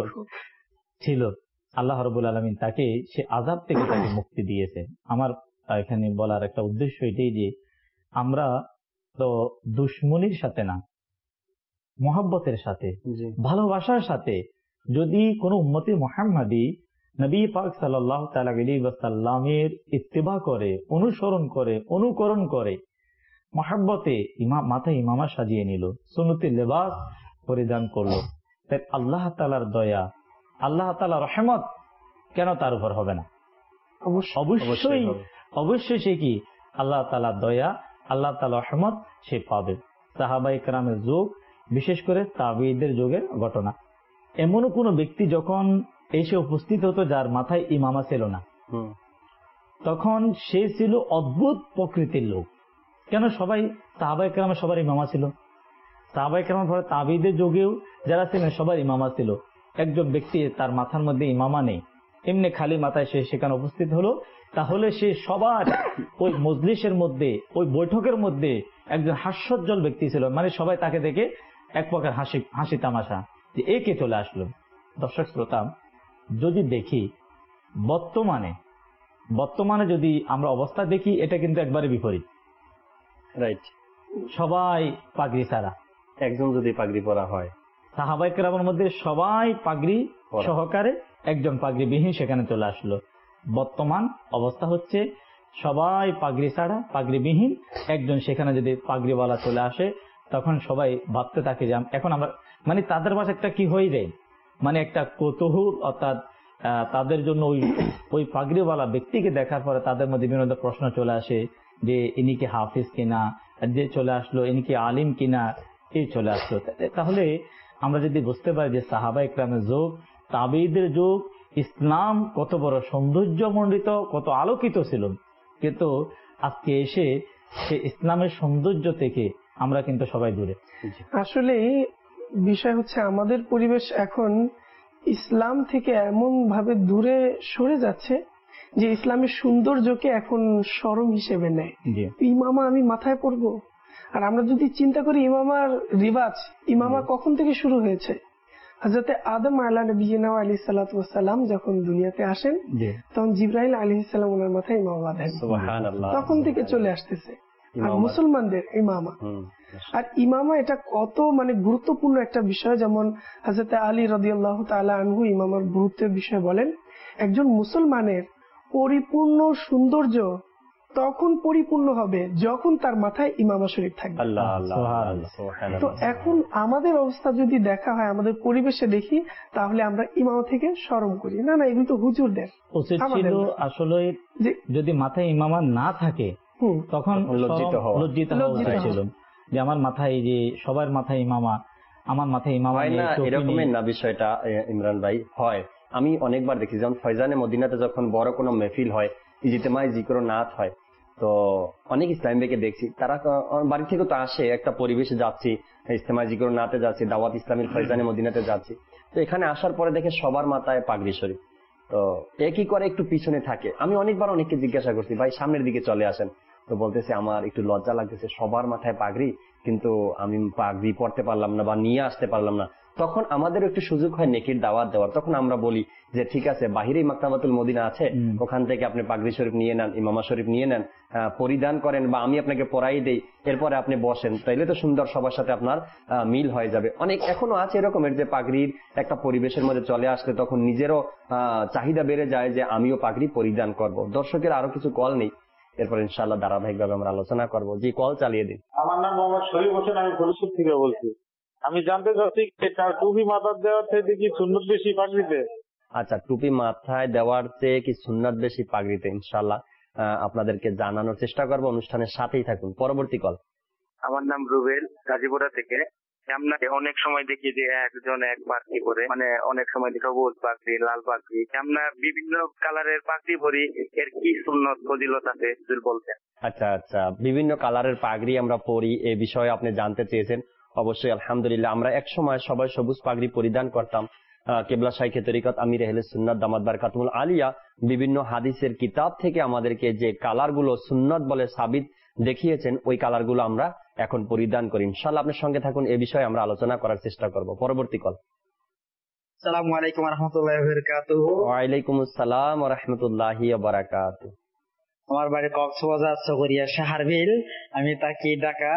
ছিল, আল্লাহ রাব্বুল আলামিন তাকে সে আযাব থেকে তাকে মুক্তি দিয়েছে। আমার এখানে বলার একটা উদ্দেশ্য এটাই যে আমরা তো দুশমনির সাথে না, মহব্বতের সাথে, ভালোবাসার সাথে যদি কোনো উম্মতে মুহাম্মাদি নবী পাক সাল্লাল্লাহু তাআলা আলাইহি ওয়াসাল্লামের ইত্তেবা করে, অনুসরণ করে, অনুকরণ করে, মহব্বতে ইমাম মাথায় ইমামা সাজিয়ে নিল, সুন্নতি লেবাস পরিধান করলো, তাই আল্লাহ তাআলার দয়া, আল্লাহ তাআলার রহমত কেন তার উপর হবে না? অবশ্যই অবশ্যই সে কি আল্লাহ তাআলার দয়া, আল্লাহ তাআলার রহমত সে পাবে। সাহাবায়ে কেরামের যুগ, বিশেষ করে তাবেঈদের যুগের ঘটনা, এমনও কোন ব্যক্তি যখন এসে উপস্থিত হতো যার মাথায় ইমামা ছিল না, তখন সে ছিল অদ্ভুত প্রকৃতির লোক। কেন? সবাই সাহাবায়ে কেরামের সবার ইমামা ছিল, সাহাবায়ে কেরামের পরে তাবেঈদের যুগেও যারা ছিলেন সবার ইমামা ছিল। একজন ব্যক্তি তার মাথার মধ্যে ইমামা নেই, এমনি খালি মাথায় সে সেখানে উপস্থিত হলো, তাহলে সে সবার ওই মজলিসের মধ্যে, ওই বৈঠকের মধ্যে একজন হাস্যোজ্জ্বল ব্যক্তি ছিল, মানে সবাই তাকে দেখে এক প্রকার হাসি হাসি তামাশা, যে একে চলে আসলো। দর্শক শ্রোতা, যদি দেখি বর্তমানে বর্তমানে যদি আমরা অবস্থা দেখি, এটা কিন্তু একবারে বিপরীত। রাইট, সবাই পাগড়ি ছাড়া, একজন যদি পাগড়ি পরা হয়, সাহাবায়ে কেরামের মধ্যে সবাই পাগড়ি সহকারে, একজন পাগড়ি বিহীন সেখানে চলে আসলো। বর্তমান অবস্থা হচ্ছে সবাই পাগড়ি ছাড়া, পাগড়ি বিহীন, একজন সেখানে যদি পাগড়িওয়ালা চলে আসে, তখন সবাই ভাবতে থাকে যে এখন আমরা, মানে তাদের মাঝে একটা কি হয়ে যায়, মানে একটা কৌতূহল, অর্থাৎ তাদের জন্য ওই ওই পাগড়িওয়ালা ব্যক্তিকে দেখার পরে তাদের মধ্যে বিভিন্ন প্রশ্ন চলে আসে যে ইনি কি হাফিজ কিনা, যে চলে আসলো ইনি কি আলিম কিনা, এই চলে আসলো। তাহলে আমরা যদি বুঝতে পারি যে সাহাবা ইকরামের যুগ, তাবেঈদের যুগ, ইসলাম কত বড় সৌন্দর্যমণ্ডিত, কত আলোকিত ছিল, কিন্তু আজকে এসে সে ইসলামের সৌন্দর্য থেকে আমরা কিন্তু সবাই দূরে। আসলে বিষয় হচ্ছে আমাদের পরিবেশ এখন ইসলাম থেকে এমন ভাবে দূরে সরে যাচ্ছে যে ইসলামের সৌন্দর্যকে এখন শরম হিসেবে নেয়। ইমামা আমি মাথায় পড়বো। আর আমরা যদি চিন্তা করি ইমামার রিবাজ, ইমামা কখন থেকে শুরু হয়েছে? হযরত আদম আলাইহিস সালাম যখন দুনিয়াতে আসেন তখন জিবরাইল আলাইহিস সালাম ওনার মাথায় ইমামা বাঁধেন, তখন থেকে চলে আসতেছে আর মুসলমানদের ইমামা। আর ইমামা এটা কত মানে গুরুত্বপূর্ণ একটা বিষয়, যেমন হযরত আলী রাদিয়াল্লাহু তাআলা আনহু ইমামার গুরুত্বের বিষয় বলেন, একজন মুসলমানের পরিপূর্ণ সৌন্দর্য তখন পরিপূর্ণ হবে যখন তার মাথায় ইমামা শরীফ থাকবে। তো এখন আমাদের অবস্থা যদি দেখা হয়, আমাদের পরিবেশে দেখি, তাহলে আমরা ইমামা থেকে শরম করি, না না এগুলো তো হুজুরদের। উচিত ছিল আসলে যদি মাথায় ইমামা না থাকে তখন লজ্জিত হওয়া উচিত ছিল, যে আমার মাথায়, যে সবার মাথায় ইমামা, আমার মাথায় ইমামা না, এরকমের না বিষয়টা ইমরান ভাই। হয় আমি অনেকবার দেখি, যেমন ফয়জানে মদিনাতে যখন বড় কোনো মেহফিল হয়, ইজতেমায় জিক্র নাত হয়, তো অনেক ইসলামী ভাইকে দেখছি তারা বাড়ি থেকে তো আসে, একটা পরিবেশে যাচ্ছি, ইজতেমায় জিক্র নাতে যাচ্ছি, দাওয়াত ইসলামীর ফয়জানে মদিনাতে যাচ্ছি, তো এখানে আসার পরে দেখে সবার মাথায় পাগড়ি শরীফ, তো একই করে একটু পিছনে থাকে। আমি অনেকবার অনেককে জিজ্ঞাসা করছি, ভাই সামনের দিকে চলে আসেন, তো বলতেছে আমার একটু লজ্জা লাগতেছে, সবার মাথায় পাগড়ি কিন্তু আমি পাগড়ি পড়তে পারলাম না বা নিয়ে আসতে পারলাম না। তখন আমাদের একটু সুযোগ হয় নেকির দাওয়াত দেওয়ার, তখন আমরা বলি যে ঠিক আছে বাহিরেই মাকতাবাতুল মদিনা আছে, ওখান থেকে আপনি পাগড়ি শরীফ নিয়ে নেন, ইমামা শরীফ নিয়ে নেন, পরিধান করেন, বা আমি আপনাকে পরাই দেই, এরপরে আপনি বসেন, তাইলে তো সুন্দর সবার সাথে আপনার মিল হয়ে যাবে। অনেক এখনো আছে এরকমের যে পাগড়ির একটা পরিবেশের মধ্যে চলে আসলে তখন নিজেরও চাহিদা বেড়ে যায় যে আমিও পাগড়ি পরিধান করব। দর্শকের আরো কিছু কল নেই, এরপর ইনশাআল্লাহ ধারাবাহিক ভাবে আমরা আলোচনা করবো। যে কল চালিয়ে দিন। আমার নাম মোহাম্মদ শরীফ হোসেন, আমি ফরিদপুর থেকে বলছি। আমি জানতে চাচ্ছি টুপি মাথায় দেওয়ার থেকে কি সুন্নত বেশি পাগড়িতে? আচ্ছা, টুপি মাথায় দেওয়ার চেয়ে কি সুন্নাত বেশি পাগড়িতে? ইনশাআল্লাহ আপনাদেরকে জানানোর চেষ্টা করবো, অনুষ্ঠানের সাথেই থাকুন। পরবর্তী কল। আমার নাম রুবেল, গাজীপুরা থেকে। আমরা অনেক সময় দেখি যে একজন এক পাগড়ি পরে, মানে অনেক সময় দেখি সবুজ পাগড়ি, লাল পাগড়ি, আমরা বিভিন্ন কালারের পাগড়ি পরি, এর কি সুন্নত ফজিলত আছে বলতেন? আচ্ছা আচ্ছা, বিভিন্ন কালারের পাগড়ি আমরা পরি, এ বিষয়ে আপনি জানতে চেয়েছেন। অবশ্যই আলহামদুলিল্লাহ, আমরা এক সময় সবাই সবুজ পাগড়ি পরিধান করতাম। কেবলা শাইখে তরিকত আমির আহলে সুন্নাত দামাত বারকাতুল আলিয়া বিভিন্ন হাদিসের কিতাব থেকে আমাদেরকে যে কালার গুলো সুন্নাত বলে সাবিত দেখিয়েছেন, ওই কালার গুলো আমরা এখন পরিধান করি। ইনশাআল্লাহ আপনার সঙ্গে থাকুন, এ বিষয়ে আমরা আলোচনা করার চেষ্টা করব। পরবর্তী কল। আসসালামু আলাইকুম ওয়া রাহমাতুল্লাহি ওয়া বারাকাতুহু। ওয়া আলাইকুম আসসালাম ওয়া রাহমাতুল্লাহি ওয়া বারাকাতুহু। আমার বাড়ি কক্সবাজার চকরিয়া শাহরবিল, আমি থাকি ঢাকা।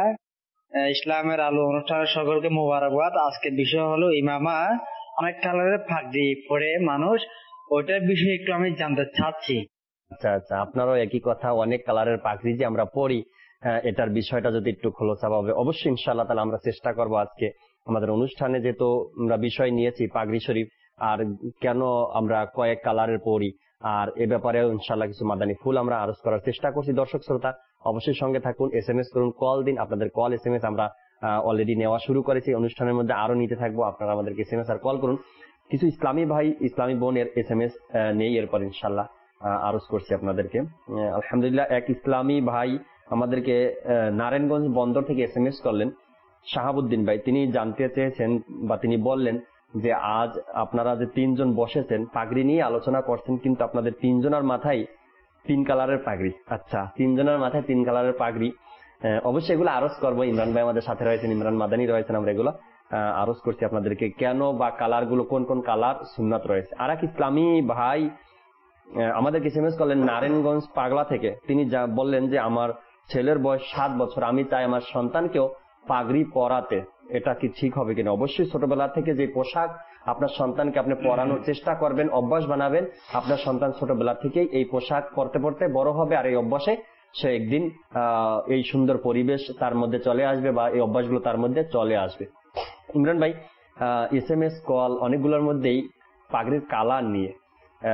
ইসলামের আলো অনুষ্ঠানের সকলকে মোবারকবাদ। আজকের বিষয় হলো ইমামা, অনেক কালারের পাগড়ি পরে মানুষ, ওইটার বিষয়ে একটু আমি জানতে চাচ্ছি। আচ্ছা আচ্ছা, আপনারও একই কথা, অনেক কালারের পাগড়ি যে আমরা পরি, এটার বিষয়টা যদি একটু খোলসা ভাবে অবশ্যই ইনশাআল্লাহ তাআলা আমরা চেষ্টা করব আজকে আমাদের অনুষ্ঠানে, যেহেতু আমরা বিষয় নিয়েছি পাগড়ি শরীফ আর কেন আমরা কয়েক কালারের পরি, আর এ ব্যাপারে ইনশাআল্লাহ কিছু মাদানী ফুল আমরা আরজ করার চেষ্টা করছি। দর্শক শ্রোতা অবশ্যই সঙ্গে থাকুন, এস এম এস করুন, কল দিন। আপনাদের কল এস এম এস আমরা অলরেডি নেওয়া শুরু করেছি, অনুষ্ঠানের মধ্যে আরো নিতে থাকবো। আপনারা আমাদেরকে এস এম এস আর কল করুন। কিছু ইসলামী ভাই, ইসলামী বোনের এস এম এস নেই, এরপর ইনশাআল্লাহ আরজ করছি আপনাদেরকে। আলহামদুলিল্লাহ, এক ইসলামী ভাই আমাদেরকে নারায়ণগঞ্জ বন্দর থেকে এস এম এস করলেন, শাহাবুদ্দিন ভাই। তিনি জানতে চেয়েছেন বা তিনি বললেন যে আজ আপনারা যে তিনজন বসেছেন পাগড়ি নিয়ে আলোচনা করছেন, কিন্তু আপনাদের তিনজনের মাথায় তিন কালারের পাগড়ি। আচ্ছা, তিনজনের মাথায় তিন কালারের পাগড়ি, অবশ্যই এগুলো আরজ করবো। ইমরান ভাই আমাদের সাথে রয়েছেন, ইমরান মাদানী রয়েছেন, আমরা এগুলো আরজ করছি আপনাদেরকে, কেন বা কালার গুলো কোন কোন কালার সুন্নাত রয়েছে। আর এক ইসলামী ভাই আমাদেরকে এস এম এস করলেন নারায়ণগঞ্জ পাগলা থেকে। তিনি যা বললেন যে আমার ছেলের বয়স সাত বছর, আমি চাই আমার সন্তানকেও পাগড়ি পরাতে, এটা কি ঠিক হবে কিনা? অবশ্যই ছোটবেলা থেকে যে পোশাক আপনার সন্তানকে আপনি পরানোর চেষ্টা করবেন, অভ্যাস বানাবেন, আপনার সন্তান ছোটবেলা থেকেই এই পোশাক পরতে পরতে বড় হবে, আর এই অভ্যাসে সে একদিন আহ এই সুন্দর পরিবেশ তার মধ্যে চলে আসবে বা এই অভ্যাসগুলো তার মধ্যে চলে আসবে। ইমরান ভাই, এস এম এস কল অনেকগুলোর মধ্যেই পাগড়ির কালার নিয়ে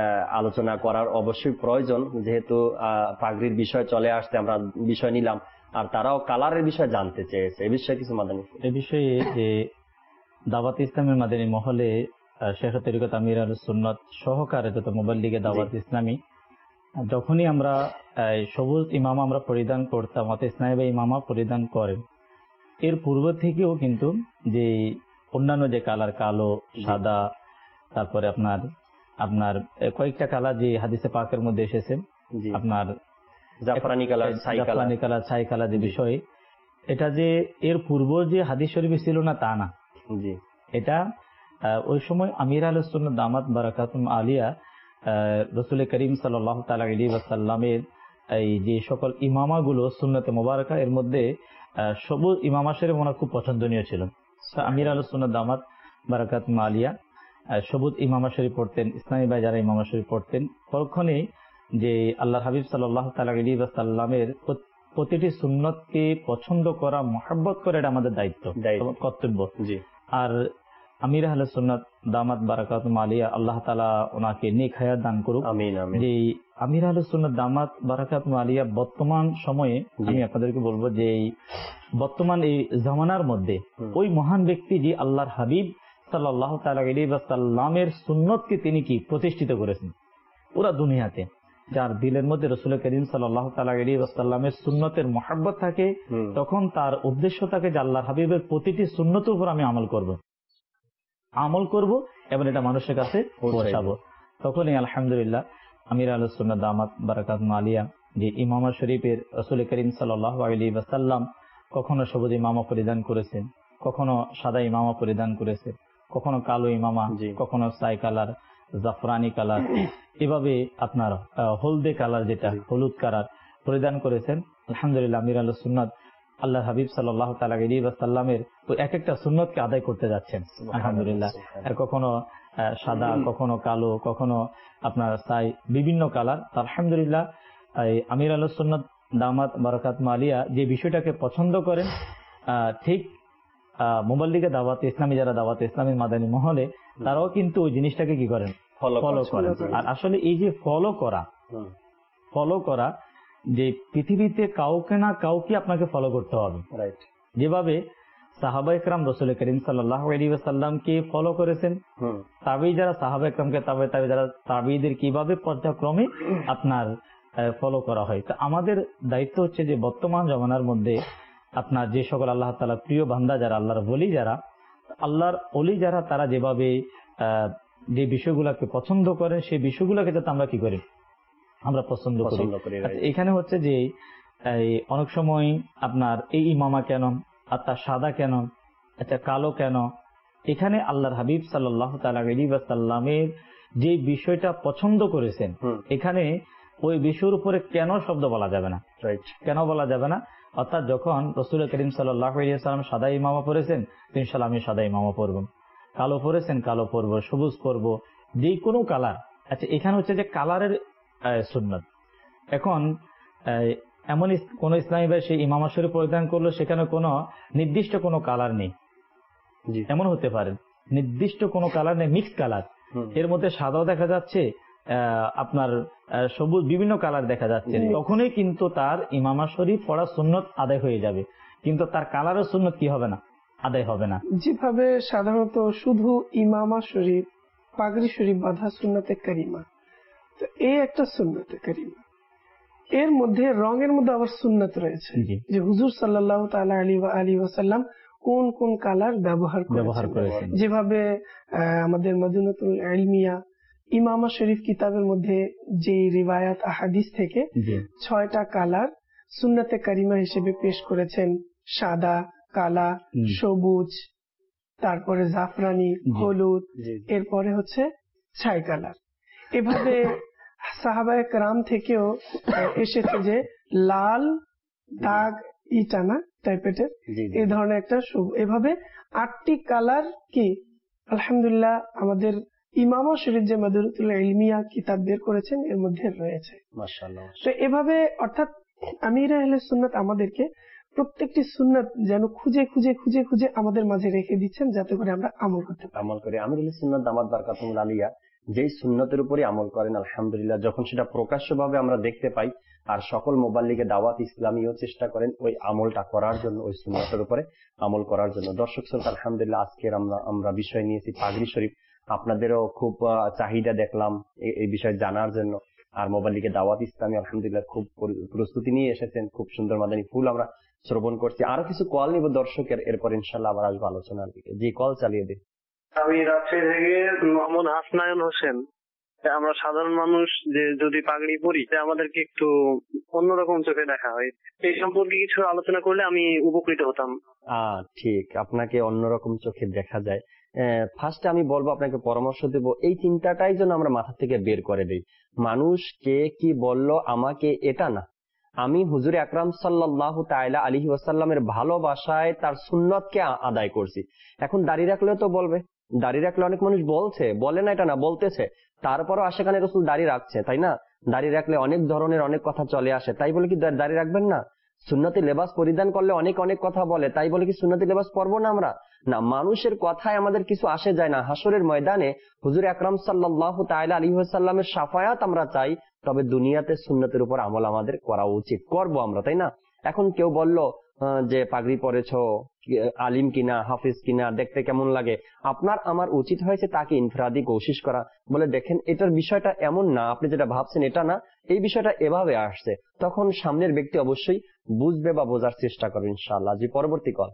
আলোচনা করার অবশ্যই প্রয়োজন, যেহেতু পাগড়ির বিষয় চলে আসতে আমরা বিষয় নিলাম। আর তারাও কালারের বিষয়ে জানতে চেয়েছে, এই বিষয়ে কিছু মাদানী। এ বিষয়ে যে দাওয়াত ইসলামের মাদানী মহলে শেখ তরিকত আমির আহলুস সুন্নাত সহকারে যত মুবাল্লিগে দাওয়াত ইসলামী, যখনই আমরা সবুজ ইমামা আমরা পরিধান করতাম, অর্থাৎ ইসলামী বা ইমামা পরিধান করেন, এর পূর্ব থেকেও কিন্তু যে অন্যান্য যে কালার, কালো, সাদা, তারপরে আপনার আপনার কয়েকটা কালার যে হাদিসে পাকের মধ্যে এসেছে, আপনার জাফরানি কালার, জাফরানি কালার, ছাই কালার যে বিষয়, এটা যে এর পূর্ব যে হাদিস শরীফে ছিল না তা না। জি, এটা ওই সময় আমির আহলুস সুন্নাত দামাত বারাকাতুম আলিয়া রাসূল করিম সাল্লাল্লাহু তাআলা আলাইহি ওয়াসাল্লামের এই যে সকল ইমামাগুলো সুন্নতে মুবারাকা, এর মধ্যে সবুজ ইমামা শরীফ ওনার খুব পছন্দনীয় ছিল। আমির আহলুস সুন্নাত দামাত বারাকাতুম আলিয়া সবুজ ইমামা শরীফ পড়তেন, ইসলামী ভাই যারা ইমামা শরীফ পড়তেন, পরক্ষণেই যে আল্লাহ হাবিব সাল্লাল্লাহু তাআলা আলাইহি ওয়াসাল্লামের প্রতিটি সুন্নতকে পছন্দ করা, মহব্বত করা, এটা আমাদের দায়িত্ব, কর্তব্য। আর আমির আহলুস সুন্নাত দামাত বারাকাতুম আলিয়া, আল্লাহ তাআলা ওনাকে নেক হায়াত দান করুক। আমিন আমিন। যে আমির আহলুস সুন্নাত দামাত বারাকাতুম আলিয়া বর্তমান সময়ে আমি আপনাদেরকে বলবো যে বর্তমান এই জামানার মধ্যে ওই মহান ব্যক্তি যে আল্লাহর হাবিব সাল্লাল্লাহু তাআলা আলাইহি ওয়াসাল্লামের সুন্নতকে তিনি কি প্রতিষ্ঠিত করেছেন পুরা দুনিয়াতে। যার দিলের মধ্যে রাসূল করিম সাল্লাল্লাহু তাআলা আলাইহি ওয়াসাল্লামের সুন্নতের মহব্বত থাকে, তখন তার উদ্দেশ্য থাকে যে আল্লাহর হাবিবের প্রতিটি সুন্নতের উপর আমি আমল করব আমল করব এবং এটা মানুষের কাছে পৌঁছাবো। তখনই আলহামদুলিল্লাহ আমির আহলুস সুন্নাত দামাত বারাকাতুম আলিয়া যে ইমামা শরীফের রাসূল করিম সাল্লাল্লাহু আলাইহি ওয়াসাল্লাম কখনো সবুজ ইমামা পরিধান করেছেন, কখনো সাদা ইমামা পরিধান করেছে, কখনো কালো ইমামা, কখনো ছাই কালার, জাফরানি কালার, এভাবে আপনার হলদে কালার যেটা হলুদ কালার পরিধান করেছেন। আলহামদুলিল্লাহ আমির আহলুস সুন্নাত আল্লাহ হাবিব সাল্লাল্লাহু তাআলা আলাইহি ওয়াসাল্লামের এক একটা সুন্নতকে আদায় করতে যাচ্ছেন আলহামদুলিল্লাহ। আর কখনো সাদা, কখনো কালো, কখনো আপনার ছাই, বিভিন্ন কালার। আলহামদুলিল্লাহ আমির আহলুস সুন্নাত দামাত বারাকাতুম আলিয়া যে বিষয়টাকে পছন্দ করেন, ঠিক মুবাল্লিগে দাওয়াত ইসলামী যারা দাওয়াত ইসলামীর মাদানী মহলে, তারাও কিন্তু ওই জিনিসটাকে কি করেন, ফলো করেন। আর আসলে এই যে ফলো করা, ফলো করা যে পৃথিবীতে কাউকে না কাউকে আপনাকে ফলো করতে হবে। যেভাবে সাহাবায়ে কেরাম রাসূল করিম সাল্লাল্লাহু আলাইহি ওয়াসাল্লামকে ফলো করেছেন, তাবেঈ যারা সাহাবায়ে কেরামকে, তাবে তাবে যারা তাবেঈদের কিভাবে পর্যায়ক্রমে আপনার ফলো করা হয়। তো আমাদের দায়িত্ব হচ্ছে যে বর্তমান জমানার মধ্যে আপনার যে সকল আল্লাহ তাআলা প্রিয় বান্দা যারা, আল্লাহর ওলি যারা, আল্লাহর ওলি যারা, তারা যেভাবে যে বিষয়গুলোকে পছন্দ করেন, সেই বিষয়গুলোকে যাতে আমরা কি করি, আমরা পছন্দ করি। এখানে হচ্ছে যে অনেক সময় আপনার এই ইমামা কেন, আর তার সাদা কেন, আচ্ছা কালো কেন, এখানে আল্লাহর হাবিব সাল্লাল্লাহু তাআলা আলাইহি ওয়াসাল্লামের যে বিষয়টা পছন্দ করেছেন, এখানে ওই বিষয়ের উপরে কেন শব্দ বলা যাবে না, কেন বলা যাবে না। অর্থাৎ যখন রাসূল করিম সাল্লাল্লাহু আলাইহি ওয়াসাল্লাম সাদা ইমামা পড়েছেন, ইনশাআল্লাহ আমি সাদা ইমামা পরব, কালো পরেছেন কালো পরব, সবুজ পরব, যে কোনো কালার। আচ্ছা এখানে হচ্ছে যে কালারের সুন্নাত। এখন এমন কোন ইসলামী ভাই সেই ইমামা শরীফ পরিধান করলো, সেখানে কোনো নির্দিষ্ট কোনো কালার নেই, এমন হতে পারে নির্দিষ্ট কোনো কালার নেই, মিক্স কালার, এর মধ্যে সাদাও দেখা যাচ্ছে, আপনার সবুজ, বিভিন্ন কালার দেখা যাচ্ছে, তখনই কিন্তু তার ইমামা শরীফ পড়া সুন্নত আদায় হয়ে যাবে, কিন্তু তার কালারের সুন্নত কি হবে না, আদায় হবে না। যেভাবে সাধারণত শুধু ইমামা শরীফ, পাগড়ি শরীফ বাঁধা সুন্নতে কারিমা, তো এই একটা সুন্নতে কারিমা, এর মধ্যে রঙের মধ্যে আবার সুন্নত রয়েছে যে হুজুর সাল্লাল্লাহু তাআলা আলাইহি ওয়াসাল্লাম কোন কোন কালার ব্যবহার করেছেন। যেভাবে আমাদের মদিনাতুল ইলমিয়া ইমামা শরীফ কিতাবের মধ্যে যে রিওয়ায়াত আহাদিস থেকে ছয়টা কালার সুন্নতে কারিমা হিসেবে পেশ করেছেন, সাদা, কালা, সবুজ, তারপরে জাফরানি, হলুদ, এরপরে হচ্ছে ছাই কালার। এভাবে সাহাবায়ে কেরাম থেকেও এসেছে যে লাল দাগ ইটানা টাইপের এই ধরনের একটা, এভাবে আটটি কালার কি আলহামদুলিল্লাহ আমাদের ইমামা শরীফ যে মদিনাতুল ইলমিয়া কিতাব বের করেছেন এর মধ্যে রয়েছে। মাশাআল্লাহ। তো এভাবে অর্থাৎ আমির আহলে সুন্নাত আমাদেরকে প্রত্যেকটি সুন্নাত যেন খুঁজে খুঁজে খুঁজে খুঁজে আমাদের মাঝে রেখে দিচ্ছেন, যাতে করে আমরা আমল করতে পারি। আমল করি। আমির আহলে সুন্নাত দামাত বারাকাতুহুল আলিয়া যেই সুন্নতের উপরে আমল করেন আলহামদুলিল্লাহ, যখন সেটা প্রকাশ্যভাবে আমরা দেখতে পাই আর সকল মোবাল্লিগে দাওয়াত ইসলামীও চেষ্টা করেন ওই আমলটা করার জন্য, ওই সুন্নতের উপরে আমল করার জন্য। দর্শক শ্রোতা, আলহামদুলিল্লাহ আজকের আমরা আমরা বিষয় নিয়েছি পাগড়ি শরীফ। আপনাদেরও খুব চাহিদা দেখলাম এই বিষয়ে জানার জন্য। আর মোবাল্লিগে দাওয়াত ইসলামী আলহামদুলিল্লাহ খুব প্রস্তুতি নিয়ে এসেছেন, খুব সুন্দর মাদানী ফুল আমরা শ্রবণ করছি। আরো কিছু কল নিব দর্শকের, এরপর ইনশাল্লাহ আবার আসবো আলোচনার দিকে। যে কল চালিয়ে দিন। আমি রাজশাহী থেকে মোহাম্মদ হাসনায়ন হোসেন। আমরা সাধারণ মানুষ যে যদি পাগড়ি পরি আমাদেরকে একটু অন্যরকম চোখে দেখা হয়, এই সম্পর্কে কিছু আলোচনা করলে আমি উপকৃত হতাম। আহ ঠিক, আপনাকে অন্যরকম চোখে দেখা যায়। ফার্স্টে আমি বলবো, আপনাকে পরামর্শ দেব, এই চিন্তাটাই যেন আমরা মাথা থেকে বের করে দিই। মানুষ কে কি বলল আমাকে এটা না, আমি হুজুরে আকরাম সাল্লাল্লাহু তাআলা আলাইহি ওয়াসাল্লামের ভালোবাসায় তার সুন্নতকে আদায় করছি। এখন দাঁড়িয়ে রাখলেও তো বলবে, দাঁড়িয়ে রাখলে অনেক মানুষ বলছে, বলে না এটা না, বলতেছে, তারপরও আশেখানে রসুল দাঁড়িয়ে রাখছে, তাই না? দাঁড়িয়ে রাখলে অনেক ধরনের অনেক কথা চলে আসে, তাই বলে কি দাঁড়িয়ে রাখবেন না? সুন্নতি লেবাস পরিধান করলে অনেক অনেক কথা বলে, তাই বলে কি সুন্নতি লেবাস পরবো না আমরা? না, মানুষের কথায় আমাদের কিছু আসে যায় না। হাসরের ময়দানে হুজুর আকরাম সাল্লাল্লাহু তাআলা আলাইহি ওয়াসাল্লামের শাফায়াত আমরা চাই, তবে দুনিয়াতে সুন্নতের উপর আমল আমাদের করা উচিত, করবো আমরা, তাই না? এখন কেউ বলল যে পাগড়ি পরেছো, আলিম কিনা, হাফিজ কিনা, দেখতে কেমন লাগে, আপনার আমার উচিত হয়েছে তাকে ইনফরাদি কোশিশ করা, বলে দেখেন এটার বিষয়টা এমন না, আপনি যেটা ভাবছেন এটা না, এই বিষয়টা এভাবে আসছে, তখন সামনের ব্যক্তি অবশ্যই বুঝবে বা বোঝার চেষ্টা করবে ইনশাআল্লাহ। জি, পরবর্তী কল।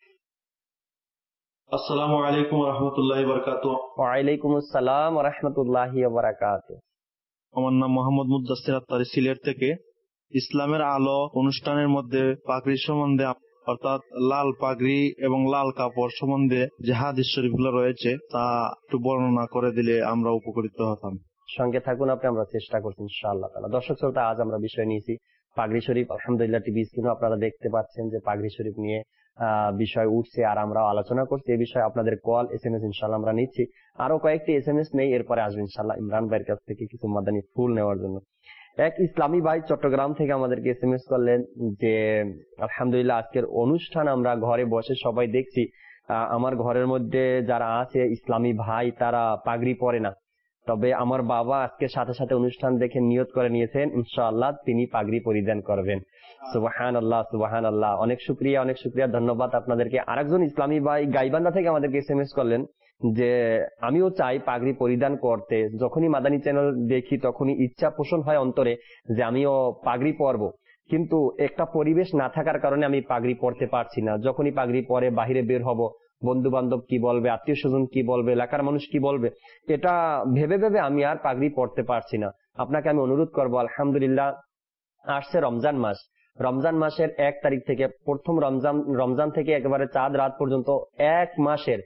আসসালামু আলাইকুম ওয়া রাহমাতুল্লাহি ওয়া বারাকাতুহু। ওয়া আলাইকুম আসসালাম ওয়া রাহমাতুল্লাহি ওয়া বারাকাতুহু। আমার নাম মোহাম্মদ মুদ্দাসসির আত্তারি, সিলেট থেকে। ইসলামের আলো অনুষ্ঠানের মধ্যে পাগড়ি সম্বন্ধে, অর্থাৎ লাল পাগড়ি এবং লাল কাপড় সম্বন্ধে যে হাদিস শরীফগুলো রয়েছে তা একটু বর্ণনা করে দিলে আমরা উপকৃত হতাম। সঙ্গে থাকুন আপনি, আমরা চেষ্টা করছি ইনশাআল্লাহ তাআলা। দর্শক শ্রোতা, আজ আমরা বিষয় নিয়েছি পাগড়ি শরীফ। আলহামদুলিল্লাহ টিভি স্ক্রিনে আপনারা দেখতে পাচ্ছেন যে পাগড়ি শরীফ নিয়ে আহ বিষয় উঠছে আর আমরা আলোচনা করছি। এই বিষয়ে আপনাদের কল, এস এম এস ইনশাআল্লাহ আমরা নিচ্ছি। আরো কয়েকটি এস এম এস নেই, এরপরে আসবে ইনশাআল্লাহ ইমরান ভাইয়ের কাছ থেকে কিছু মাদানী ফুল নেওয়ার জন্য। এক ইসলামী ভাই চট্টগ্রাম থেকে আমাদেরকে এস এম এস করলেন যে আলহামদুলিল্লাহ আজকের অনুষ্ঠান আমরা ঘরে বসে সবাই দেখছি, আমার ঘরের মধ্যে যারা আছে ইসলামী ভাই তারা পাগড়ি পরে না, তবে আমার বাবা আজকে সাথে সাথে অনুষ্ঠান দেখে নিয়ত করে নিয়েছেন ইনশাআল্লাহ তিনি পাগড়ি পরিধান করবেন। সুবহানাল্লাহ, সুবহানাল্লাহ, অনেক শুকরিয়া, অনেক শুকরিয়া, ধন্যবাদ আপনাদেরকে। আরেকজন ইসলামী ভাই গাইবান্ধা থেকে আমাদেরকে এস এম এস করলেন যে আমিও চাই পাগড়ি পরিধান করতে, যখনই মাদানী চ্যানেল দেখি তখনই ইচ্ছা পোষণ হয় অন্তরে যে আমিও পাগড়ি পরবো, কিন্তু একটা পরিবেশ না থাকার কারণে আমি পাগড়ি পরতে পারছি না। যখনই পাগড়ি পরে বাহিরে বের হব, বন্ধু বান্ধব কি বলবে, আত্মীয় স্বজন কি বলবে, এলাকার মানুষ কি বলবে, এটা ভেবে ভেবে আমি আর পাগড়ি পরতে পারছি না। আপনাকে আমি অনুরোধ করবো, আলহামদুলিল্লাহ আসছে রমজান মাস, রমজান মাসের এক তারিখ থেকে, প্রথম রমজান রমজান থেকে একেবারে চাঁদ রাত পর্যন্ত এক মাসের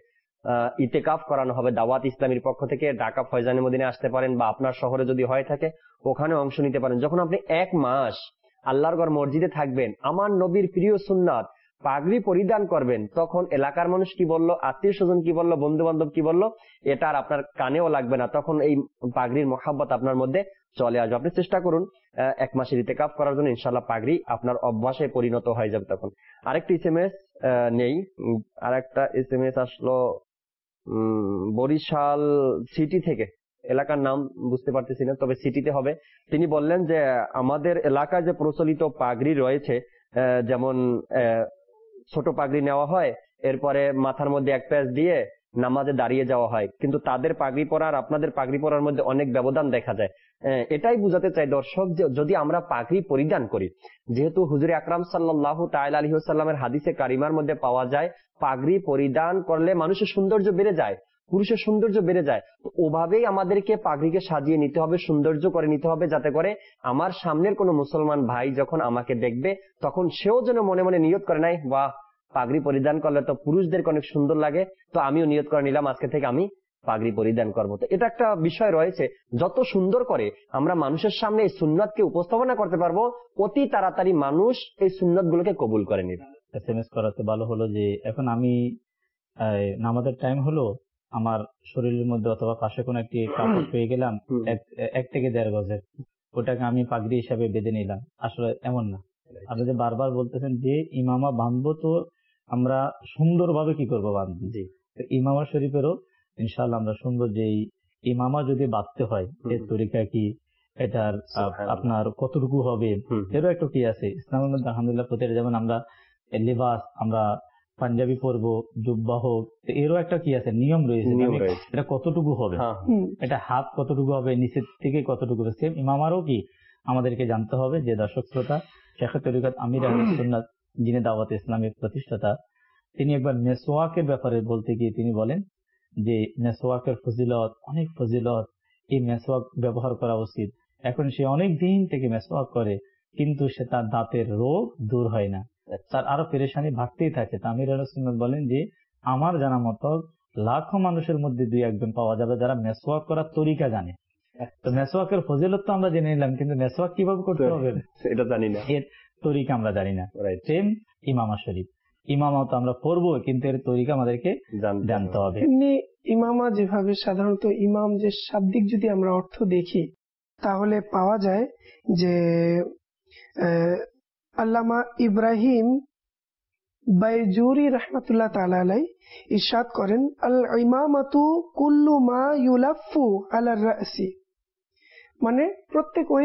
ইতেকাফ করানো হবে দাওয়াত ইসলামীর পক্ষ থেকে। ঢাকা ফয়জানে মদিনে আসতে পারেন বা আপনার শহরে যদি হয়ে থাকে ওখানে অংশ নিতে পারেন। যখন আপনি এক মাস আল্লাহর ঘর মসজিদে থাকবেন, আমার নবীর প্রিয় সুন্নাত পাগড়ি পরিধান করবেন, তখন এলাকার মানুষ কি বললো, আত্মীয় স্বজন কি বললো, বন্ধু বান্ধব কি বললো, এটা আর আপনার কানেও লাগবে না। তখন এই পাগড়ির মহাব্বত আপনার মধ্যে চলে আসবে। আপনি চেষ্টা করুন এক মাসের ইতেকাফ করার জন্য, ইনশাআল্লাহ পাগড়ি আপনার অভ্যাসে পরিণত হয়ে যাবে তখন। আরেকটি এস এম এস নেই, আরেকটা এস এম এস আসলো বরিশাল সিটি থেকে, এলাকার নাম বুঝতে পারতেছি না, তবে সিটিতে হবে। তিনি বললেন যে আমাদের এলাকায় যে প্রচলিত পাগড়ি রয়েছে, যেমন ছোট পাগড়ি নেওয়া হয়, এরপরে মাথার মধ্যে এক প্যাচ দিয়ে নামাজে দাঁড়িয়ে যাওয়া হয়, কিন্তু তাদের পাগড়ি পরা আর আপনাদের পাগড়ি পরার মধ্যে অনেক ব্যবধান দেখা যায়। এটাই বুঝাতে চাই দর্শক, যে যদি আমরা পাগড়ি পরিধান করি, যেহেতু হুজুরে আকরাম সাল্লাল্লাহু তাআলা আলাইহি ওয়াসাল্লামের হাদিসে কারিমার মধ্যে পাওয়া যায় পাগড়ি পরিধান করলে মানুষের সৌন্দর্য বেড়ে যায়, পুরুষের সৌন্দর্য বেড়ে যায়, তো ওভাবেই আমাদেরকে পাগড়িকে সাজিয়ে নিতে হবে, সৌন্দর্য করে নিতে হবে, যাতে করে আমার সামনের কোনো মুসলমান ভাই যখন আমাকে দেখবে তখন সেও যেন মনে মনে নিয়ত করে নাই, বাহ পাগড়ি পরিধান করলে তো পুরুষদেরকে অনেক সুন্দর লাগে, তো আমিও নিয়ত করে নিলাম আজকে থেকে আমি পাগড়ি পরিধান করবো। তো এটা একটা বিষয় রয়েছে, যত সুন্দর করে আমরা মানুষের সামনে এই সুন্নাতকে উপস্থাপনা করতে পারবো, অতি তাড়াতাড়ি মানুষ এই সুন্নাত গুলোকে কবুল করে নেবে। এস এম এস করাতে ভালো হলো যে এখন আমি নামাজের টাইম হলো, আমার শরীরের মধ্যে অথবা পাশে কোনো একটি কাপড় পেয়ে গেলাম এক থেকে দেড় গজের, ওটাকে আমি পাগড়ি হিসাবে বেঁধে নিলাম। আসলে এমন না, আপনি যে বারবার বলতেছেন যে ইমামা বাঁধবো, তো আমরা সুন্দরভাবে কি করবো বাঁধবো। ইমামা শরীফেরও ইনশাআল্লাহ আমরা সুন্দর যেই ইমামা যদি বাঁধতে হয় এর তরিকা কি, এটার আপনার কতটুকু হবে, এরও একটা কি আছে ইসলামের মধ্যে। আলহামদুলিল্লাহ প্রতিটা, যেমন আমরা লিবাস, আমরা পাঞ্জাবি পরবো, জুব্বা হোক, এরও একটা কি আছে নিয়ম রয়েছে, এটা কতটুকু হবে, এটা হাত কতটুকু হবে, নিচের থেকে কতটুকু হবে। সেম ইমামারও কি আমাদেরকে জানতে হবে। যে দর্শক শ্রোতা, শেখ তরিকত আমির আহমদ সুন্নাত, যিনি দাওয়াত ইসলামের প্রতিষ্ঠাতা, তিনি একবার মেসওয়াকের ব্যাপারে বলতে গিয়ে তিনি বলেন যে মেসওয়াকের ফজিলত, অনেক ফজিলত, এই মেসওয়াক ব্যবহার করা উচিত। এখন সে অনেক দিন থেকে মেসওয়াক করে, কিন্তু সে তার দাঁতের রোগ দূর হয় না, তার আরো পেরেশানি বাড়তেই থাকে। আমির আহমদ সুন্নাত বলেন যে আমার জানা মতো লাখো মানুষের মধ্যে দুই একজন পাওয়া যাবে যারা মেসওয়াক করার তরিকা জানে। তো মেসওয়াকের ফজিলত তো আমরা জেনে নিলাম, কিন্তু মেসওয়াক কিভাবে করতে হবে এটা জানি না, এর তরিকা আমরা জানি না। সেম ইমামা শরীফ, ইমামা তো আমরা পড়বো, কিন্তু এর তরিকা আমাদেরকে জানতে হবে। এমনি ইমামা যেভাবে সাধারণত ইমাম, যে শাব্দিক যদি আমরা অর্থ দেখি তাহলে পাওয়া যায় যে আল্লামা ইব্রাহিম বাইজুরি রহমাতুল্লাহ তাআলা আলাইহি ইরশাদ করেন, আল ইমামাতু কুল্লু মা ইউলাফফু আলার রাসি, মানে প্রত্যেক ওই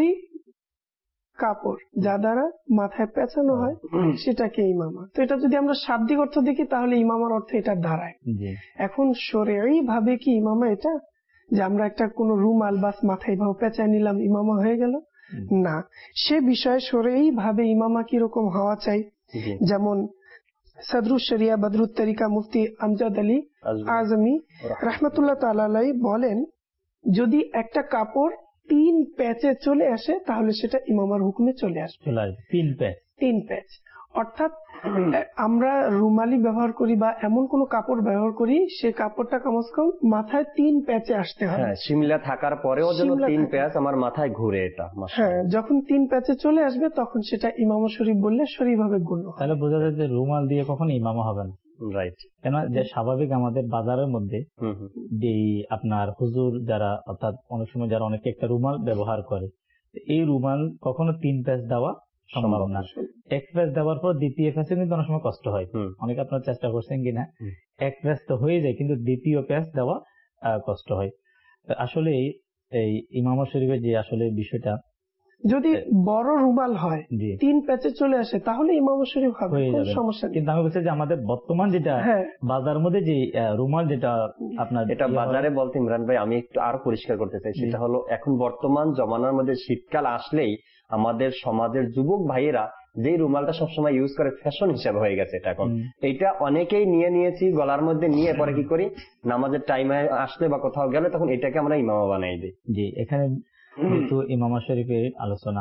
কাপড় যা দ্বারা মাথায় পেঁচানো হয় সেটাকে ইমামা। তো এটা যদি আমরা শাব্দিক অর্থ দেখি তাহলে ইমামার অর্থ এটা দাঁড়ায়। এখন শরঈ ভাবে কি ইমামা এটা, যে আমরা একটা কোন রুমাল বাস মাথায় ভাবে পেঁচায় নিলাম ইমামা হয়ে গেল? না, সে বিষয়ে শরঈ ভাবে ইমামা কিরকম হওয়া চাই। যেমন সদরুশ শরিয়া বদরুত তরিকা মুফতি আমজাদ আলী আজমি রহমতুল্লাহ তাআলা আলাইহি বলেন, যদি একটা কাপড় তিন প্যাচে চলে আসে তাহলে সেটা ইমামার হুকুমে চলে আসবে। তিন প্যাচ, তিন প্যাচ অর্থাৎ আমরা রুমালি ব্যবহার করি বা এমন কোন কাপড় ব্যবহার করি, সে কাপড়টা কমসে কম মাথায় তিন প্যাচে আসতে হবে। শিমলা থাকার পরেও যেন তিন প্যাচ আমার মাথায় ঘুরে। এটা হ্যাঁ, যখন তিন প্যাচে চলে আসবে তখন সেটা ইমামা শরীফ বললে শরীফ ভাবে গণ্য। তাহলে বোঝা যায় যে রুমাল দিয়ে কখনো ইমামা হবে না। রাইট। কেন যে স্বাভাবিক আমাদের বাজারের মধ্যে যে আপনার হুজুর যারা, অর্থাৎ অনেক সময় যারা অনেকে একটা রুমাল ব্যবহার করে, এই রুমাল কখনো তিন প্যাচ দেওয়া সম্ভব না। এক প্যাচ দেওয়ার পর দ্বিতীয় প্যাচে কিন্তু অনেক সময় কষ্ট হয়। অনেকে আপনার চেষ্টা করছেন কিনা, এক প্যাচ তো হয়ে যায় কিন্তু দ্বিতীয় প্যাচ দেওয়া কষ্ট হয়। আসলে এই ইমামা শরীফের যে আসলে বিষয়টা, যদি বড় রুমাল হয় তিন প্যাচে চলে আসে তাহলে ইমামা শরীফ হবে, কোনো সমস্যা নেই। কিন্তু আমি বলছি যে আমাদের বর্তমান যেটা বাজার মধ্যে যে রুমাল, যেটা আপনার এটা বাজারে বলতে ইমরান ভাই আমি একটু আরো পরিষ্কার করতে চাই, সেটা হলো এখন বর্তমান জমানার মধ্যে শীতকাল আসলেই আমাদের সমাজের যুবক ভাইয়েরা যে রুমালটা সবসময় ইউজ করে ফ্যাশন হিসাবে হয়ে গেছে এটা এখন। এটা অনেকেই নিয়ে নিয়েছি গলার মধ্যে, নিয়ে পরে কি করি নামাজের টাইমে আসলে বা কোথাও গেলে তখন এটাকে আমরা ইমামা বানাই দিই। জি, এখানে কিন্তু ইমামা শরীফের আলোচনা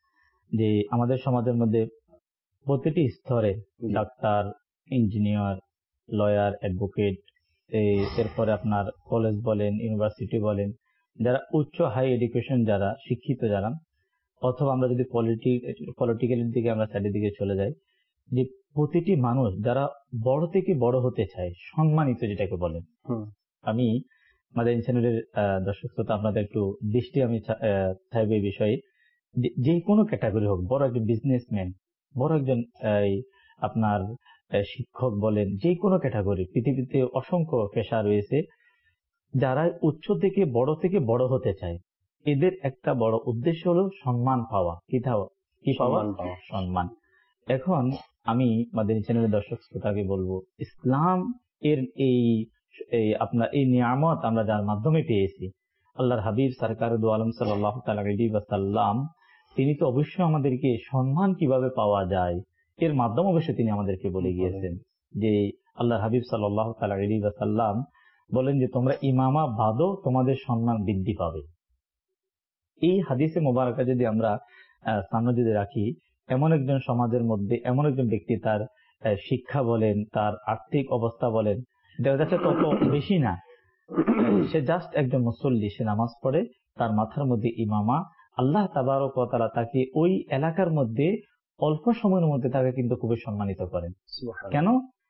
যে আমাদের সমাজের মধ্যে প্রতিটি স্তরে ডাক্তার, ইঞ্জিনিয়ার, লয়ার, অ্যাডভোকেট, এরপরে আপনার কলেজ বলেন, ইউনিভার্সিটি বলেন, যারা উচ্চ হাই এডুকেশন, যারা শিক্ষিত যারা, অথবা আমরা যদি পলিটিক্যালের দিকে আমরা সাইডের দিকে চলে যাই, যে প্রতিটি মানুষ যারা বড় থেকে বড় হতে চায়, সম্মানিত যেটাকে বলেন। আমি আমাদের চ্যানেলের দর্শক শ্রোতা আপনাদের একটু দৃষ্টি আমি চাইব এই বিষয়ে, যে কোনো ক্যাটাগরি হোক, বড় একজন বিজনেসম্যান, বড় একজন আপনার শিক্ষক বলেন, যে কোনো ক্যাটাগরি, পৃথিবীতে অসংখ্য পেশা রয়েছে, যারা উচ্চ থেকে বড় থেকে বড় হতে চায়, এদের একটা বড় উদ্দেশ্য হলো সম্মান পাওয়া। কি কি পাওয়া? সম্মান। এখন আমি আমাদের চ্যানেলের দর্শক শ্রোতাকে বলবো, ইসলাম এর এই আপনার এই নিয়ামত আমরা যার মাধ্যমে পেয়েছি, আল্লাহর হাবিব সরকার দু আলম সাল্লাল্লাহু তাআলা আলাইহি ওয়াসাল্লাম, তিনি তো অবশ্যই আমাদেরকে সম্মান কিভাবে পাওয়া যায় এর মাধ্যম অবশ্যই তিনি আমাদেরকে বলে গিয়েছেন। যে আল্লাহর হাবিব সাল্লাল্লাহু তাআলা আলাইহি ওয়াসাল্লাম বলেন যে তোমরা ইমামা বাঁধো, তোমাদের সম্মান বৃদ্ধি পাবে। এই হাদিসে মোবারকা যদি আমরা সামনে যদি রাখি, এমন একজন সমাজের মধ্যে এমন একজন ব্যক্তি, তার শিক্ষা বলেন, তার আর্থিক অবস্থা বলেন, দেখা যাচ্ছে তত বেশি না, সে জাস্ট একজন মুসল্লি, সে নামাজ পড়ে, তার মাথার মধ্যে ইমামা, আল্লাহ তাবারক ওয়া তাআলা তাকে ওই এলাকার মধ্যে অল্প সময়ের মধ্যে তাকে কিন্তু খুবই সম্মানিত করেন। কেন?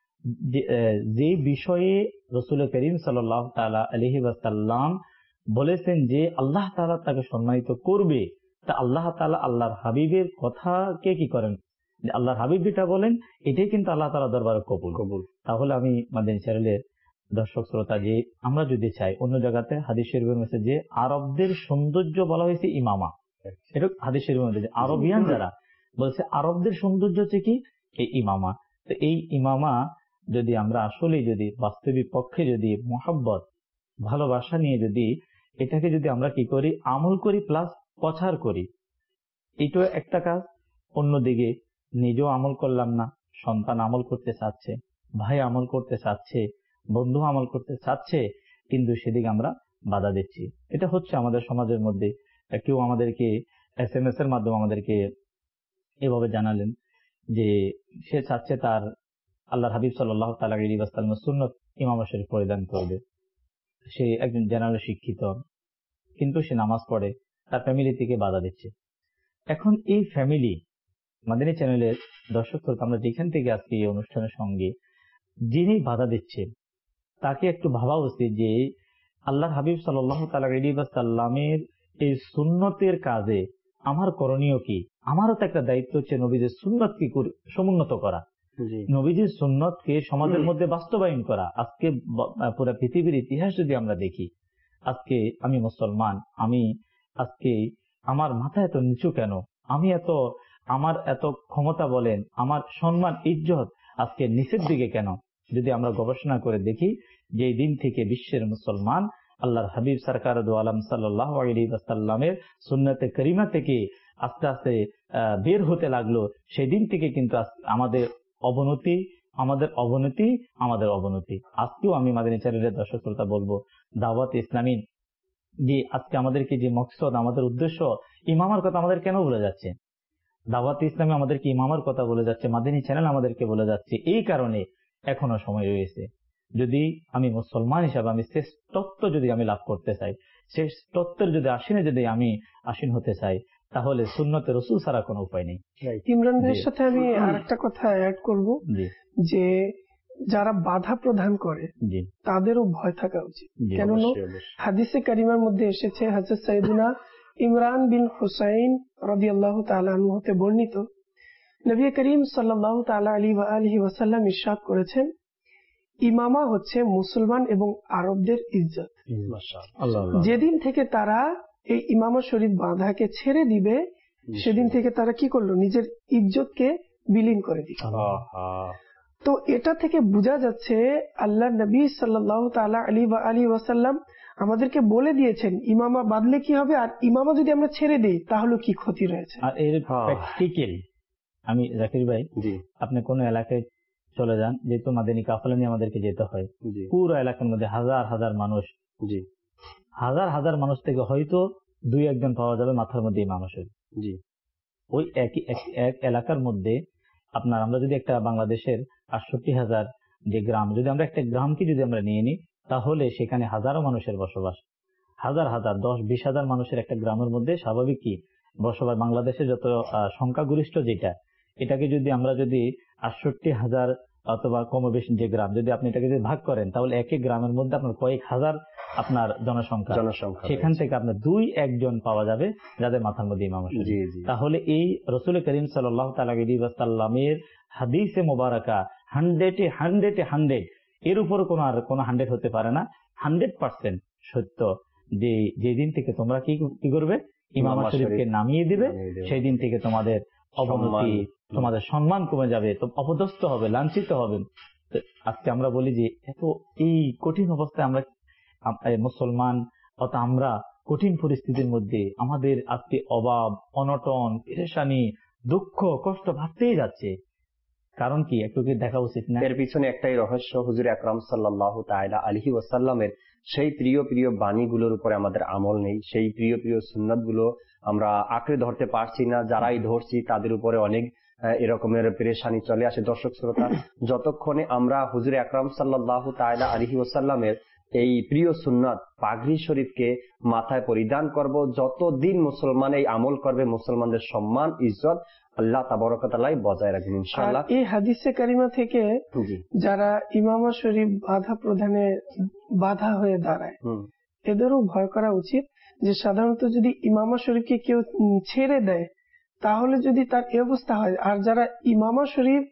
যে বিষয়ে রাসূল করিম সাল্লাল্লাহু তাআলা আলাইহি ওয়াসাল্লাম বলেছেন যে আল্লাহ তাআলা তাকে সম্মানিত করবে, তা আল্লাহ তাআলা আল্লাহর হাবিবের কথাকে কি করেন, আল্লাহর হাবিব যেটা বলেন এটাই কিন্তু আল্লাহ তাআলা দরবারে কবুল কবুল। তাহলে আমি মাদানী চ্যানেলের দর্শক শ্রোতা, যে আমরা যদি চাই, অন্য জায়গাতে হাদিস শরীফের মধ্যে যে আরবদের সৌন্দর্য বলা হয়েছে ইমামা, এটা হাদিস শরীফের মধ্যে আরবিয়ান যারা বলছে আরবদের সৌন্দর্য হচ্ছে কি এই ইমামা। তো এই ইমামা যদি আমরা আসলে যদি বাস্তবিক পক্ষে যদি মোহাব্বত ভালোবাসা নিয়ে যদি এটাকে যদি আমরা কি করি, আমল করি প্লাস প্রচার করি, এটাও একটা কাজ। অন্যদিকে নিজেও আমল করলাম না, সন্তান আমল করতে চাচ্ছে, ভাই আমল করতে চাচ্ছে, বন্ধু আমল করতে চাচ্ছে, কিন্তু সেদিকে আমরা বাধা দিচ্ছি। এটা হচ্ছে আমাদের সমাজের মধ্যে। কেউ আমাদেরকে এস এম এস এর মাধ্যমে আমাদেরকে এভাবে জানালেন যে সে চাচ্ছে তার আল্লাহর হাবিব সাল্লাল্লাহু তাআলা আলাইহি ওয়াসাল্লামের সুন্নত ইমাম শরীফ পরিধান করবে। সে একজন জেনারেল শিক্ষিত, কিন্তু সে নামাজ পড়ে, তার ফ্যামিলি থেকে বাধা দিচ্ছে। এখন এই ফ্যামিলি মাদানী চ্যানেলের দর্শক শ্রোতা, আমরা যেখান থেকে আজকে এই অনুষ্ঠানের সঙ্গে যিনি বাধা দিচ্ছেন তাকে একটু ভাবা উচিত যে আল্লাহর হাবিব সাল্লাল্লাহু তাআলা আলাইহি ওয়াসাল্লামের এই সুন্নতের কাজে আমার করণীয় কি? আমারও তো একটা দায়িত্ব হচ্ছে নবীদের সুন্নতকে সমুন্নত করা, নবীজির সুন্নতকে সমাজের মধ্যে বাস্তবায়ন করা। আজকে পুরো পৃথিবীর ইতিহাস যদি আমরা দেখি, আজকে আমি মুসলমান, আমি আজকে আমার মাথা এত নিচু কেন, আমি এত আমার এত ক্ষমতা বলেন, আমার সম্মান ইজ্জত আজকে নিচের দিকে কেন? যদি আমরা গবেষণা করে দেখি, যে দিন থেকে বিশ্বের মুসলমান আল্লাহর হাবিব সরকার দু আলম সাল্লাল্লাহু আলাইহি ওয়াসাল্লামের সুন্নতে করিমা থেকে আস্তে আস্তে বের হতে লাগলো, সেই দিন থেকে কিন্তু আমাদের অবনতি আমাদের অবনতি আমাদের অবনতি আজকেও আমি মাদানী চ্যানেলের দর্শক শ্রোতা বলবো, দাওয়াত ইসলামী যে আজকে আমাদেরকে যে মকসদ, আমাদের উদ্দেশ্য, ইমামার কথা আমাদের কেন বলে যাচ্ছে? দাওয়াত ইসলামী আমাদেরকে ইমামার কথা বলে যাচ্ছে, মাদানী চ্যানেল আমাদেরকে বলে যাচ্ছে। এই কারণে এখনো সময় রয়েছে। যদি আমি মুসলমান হিসাবে আমি শেষ তত্ত্ব যদি আমি লাভ করতে চাই, শেষ তত্ত্বের যদি আসিনে যদি আমি আসীন হতে চাই, তাহলে সুন্নতে রসুল ছাড়া কোনো উপায় নেই। ইমরান ভাইয়ের সাথে আমি আরেকটা কথা অ্যাড করব, যে যারা বাধা প্রদান করে তাদেরও ভয় থাকা উচিত। কেননা হাদিসে কারিমার মধ্যে এসেছে, হযরত সাইয়েদুনা ইমরান বিন হুসাইন রাদিয়াল্লাহু তাআলা আনহু হতে বর্ণিত, নবী করিম সাল্লাল্লাহু তাআলা আলাইহি ওয়াসাল্লাম ইরশাদ করেছেন, ইমামা হচ্ছে মুসলমান এবং আরবদের ইজ্জত। যেদিন থেকে তারা এই ইমামা শরীফ বাঁধাকে ছেড়ে দিবে, সেদিন থেকে তারা কি করলো? নিজের ইজ্জতকে বিলীন করে দিল। তো এটা থেকে বোঝা যাচ্ছে আল্লাহ নবী সাল্লাল্লাহু তাআলা আলাইহি ওয়াসাল্লাম আমাদেরকে বলে দিয়েছেন ইমামা বাঁধলে কি হবে, আর ইমামা যদি আমরা ছেড়ে দিই তাহলে কি ক্ষতি রয়েছে। আর এর প্র্যাকটিক্যাল আমি জাকির ভাই, আপনি কোন এলাকায় চলে যান, যেহেতু মাদানী কাফেলা নিয়ে আমাদেরকে যেতে হয়, পুরো এলাকার মধ্যে হাজার হাজার মানুষ, হাজার হাজার মানুষ থেকে হয়তো দুই একজন পাওয়া যাবে মাথার মধ্যে ইমামা শরীফ। ওই একই এক এলাকার মধ্যে আপনার আমরা যদি একটা বাংলাদেশের আটষট্টি হাজার যে গ্রাম, যদি আমরা একটা গ্রামকে যদি আমরা নিয়ে নিই, তাহলে সেখানে হাজারো মানুষের বসবাস, হাজার হাজার দশ বিশ হাজার মানুষের একটা গ্রামের মধ্যে স্বাভাবিক কি বসবাস। বাংলাদেশের যত সংখ্যাগরিষ্ঠ যেটা, এটাকে যদি আমরা যদি আটষট্টি হাজার অথবা কম বেশি যে গ্রাম, যদি আপনি এটাকে যদি ভাগ করেন, তাহলে এক এক গ্রামের মধ্যে আপনার কয়েক হাজার আপনার জনসংখ্যা, সেখান থেকে আপনার দুই একজন পাওয়া যাবে যাদের মাথার মধ্যে ইমাম শরীফ। তাহলে এই রাসূল করিম সাল্লাল্লাহু তাআলা আলাইহি ওয়াসাল্লামের হাদিসে মুবারাকা হান্ড্রেডে হান্ড্রেডে হান্ড্রেড, এর উপর কোন আর কোন হান্ড্রেড হতে পারে না, হান্ড্রেড পার্সেন্ট সত্য। যে যেদিন থেকে তোমরা কি কি করবে, ইমাম শরীফকে নামিয়ে দিবে, সেই দিন থেকে তোমাদের অবনতি, তোমাদের সম্মান কমে যাবে, তো অপদস্থ হবে, লাঞ্ছিত হবে। আজকে আমরা বলি যে এত এই কঠিন অবস্থায় আমরা মুসলমান, অত আমরা কঠিন পরিস্থিতির মধ্যে আমাদের আজকে অভাব, অনটন, পেরেশানি, দুঃখ, কষ্ট ভাবতেই যাচ্ছে। কারণ কি একটু কি দেখা উচিত না? এর পিছনে একটাই রহস্য, হুজুর আকরাম সাল্লাল্লাহু তাআলা আলাইহি ওয়াসাল্লামের সেই প্রিয় প্রিয় বাণীগুলোর উপরে আমাদের আমল নেই, সেই প্রিয় প্রিয় সুন্নাত গুলো আমরা আঁকড়ে ধরতে পারছি না। যারাই ধরছি তাদের উপরে অনেক এরকমের পেরেশানি চলে আসে। দর্শক শ্রোতা, যতক্ষণে আমরা হুজুর আকরাম সাল্লাল্লাহু তাআলা আলাইহি ওয়াসাল্লামের এই প্রিয় সুন্নাত পাগড়ি শরীফকে মাথায় পরিধান করব, যতদিন মুসলমান এই আমল করবে, মুসলমানদের সম্মান ইজ্জত আল্লাহ তাবারক ওয়া তাআলা বজায় রাখবেন ইনশাআল্লাহ। এই হাদিসে কারিমা থেকে যারা ইমামা শরীফ বাধা প্রদানে বাধা হয়ে দাঁড়ায়, এদেরও ভয় করা উচিত যে সাধারণত যদি ইমামা শরীফকে কেউ ছেড়ে দেয় তাহলে যদি তার এই অবস্থা হয়, আর যারা ইমামা শরীফ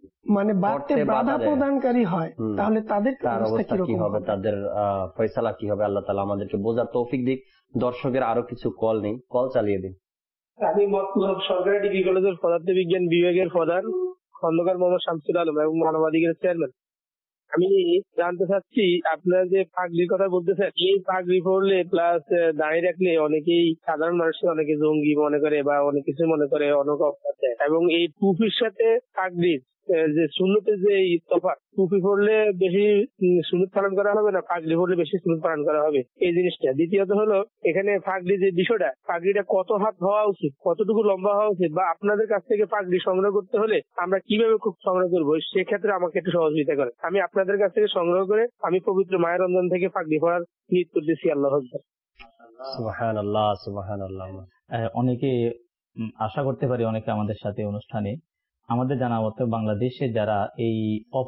মানে বাড়তে করতে বাধা বাধা দেয়। প্রদানকারী হয়, হুম। তাহলে তাদের তার অবস্থা অবস্থা কি কিরকম হবে, হবে? তাদের আহ ফয়সালা কি হবে, আল্লাহ তাআলা আমাদেরকে বোঝার তৌফিক দিক। দর্শকের আরো কিছু কল নেই, কল চালিয়ে দিন। আমি মতলব সরকারি ডিগ্রি কলেজের পদার্থ বিজ্ঞান বিভাগের প্রধান খন্দকার মোহাম্মদ শামসুল আলম এবং মানবাধিকারের চেয়ারম্যান। আমি জানতে চাচ্ছি, আপনারা যে পাগড়ির কথা বলতেছেন, এই পাগড়ি পরলে প্লাস দাঁড়িয়ে রাখলে অনেকেই সাধারণ মানুষ অনেকে জঙ্গি মনে করে বা অনেক কিছু মনে করে, অনেক অপরাধ দেয়। এবং এই টুপির সাথে পাগড়ির যে সুন্নতের যে তফাৎ, টুপি পরলে বেশি সুন্নত পালন করা হবে না পাগড়ি পরলে বেশি সুন্নত পালন করা হবে, এই জিনিসটা। দ্বিতীয়ত হলো এখানে পাগড়ি যে বিষয়টা, পাগড়িটা কত হাত হওয়া উচিত, কতটুকু লম্বা হওয়া উচিত, বা আপনাদের কাছ থেকে পাগড়ি সংগ্রহ করতে হলে আমরা কিভাবে খুব সংগ্রহ করবো, সেক্ষেত্রে আমাকে একটু সহযোগিতা করেন। আমি আপনাদের কাছ থেকে সংগ্রহ করে আমি পবিত্র মায়ের রমজান থেকে পাগড়ি পরার নিয়ত করতেছি। আল্লাহ আকবার। সুবহানাল্লাহ, সুবহানাল্লাহ। আহ, অনেকে উম, আশা করতে পারি অনেকে আমাদের সাথে অনুষ্ঠানে, আমাদের জানা মতো বাংলাদেশে যারা এই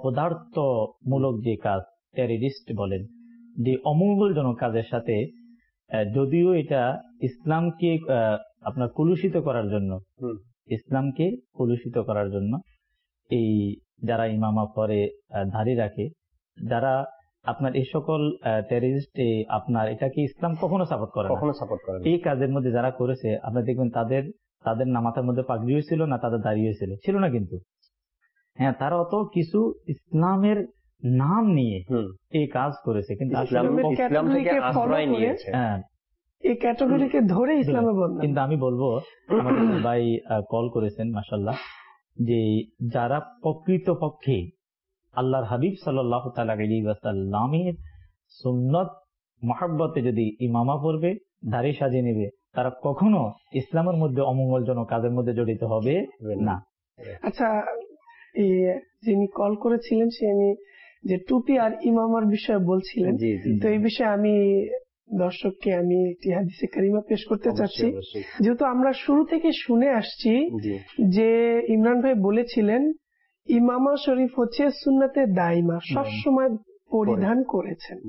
অপদার্থমূলক যে কাজ, টেররিস্ট বলেন, যে অমঙ্গলজনক কাজের সাথে আহ, যদিও এটা ইসলামকে আহ, আপনার কলুষিত করার জন্য, ইসলামকে কলুষিত করার জন্য এই যারা ইমামা পরে ধারি রাখে, যারা আপনার এই সকল টেররিস্ট, আপনার এটাকে ইসলাম কখনো সাপোর্ট করে না, কখনো সাপোর্ট করে না। এই কাজের মধ্যে যারা করেছে আপনার দেখবেন তাদের তাদের না মাথার মধ্যে পাগড়িও ছিল না, তাদের দাঁড়িয়ে ছিল ছিল না, কিন্তু হ্যাঁ তারা অত কিছু ইসলামের নাম নিয়ে এই কাজ করেছে, কিন্তু ইসলাম থেকে আশ্রয় নিয়েছে। হ্যাঁ, এই ক্যাটাগরিকে ধরে ইসলামে বদনাম। কিন্তু আমি বলবো, আমাদের ভাই কল করেছেন মাশাআল্লাহ, যে যারা প্রকৃত পক্ষে আল্লাহর হাবিব সাল্লাল্লাহু তাআলা আলাইহি ওয়াসাল্লামের সুন্নত মহব্বতে যদি ইমামা পড়বে, দাড়ি সাজিয়ে নেবে, তারা কখনো ইসলামের মধ্যে অমঙ্গলজনক কাজের মধ্যে জড়িত হবে না। আচ্ছা, এই যিনি কল করেছিলেন সে আমি যে টুপি আর ইমামার বিষয়ে বলছিলেন, তো এই বিষয়ে আমি দর্শককে আমি একটি হাদিসে কারিমা পেশ করতে চাচ্ছি। যেহেতু আমরা শুরু থেকে শুনে আসছি যে ইমরান ভাই বলেছিলেন ইমামা শরীফ হচ্ছে সুন্নতে দাইমা, সবসময় পরিধান করেছেন।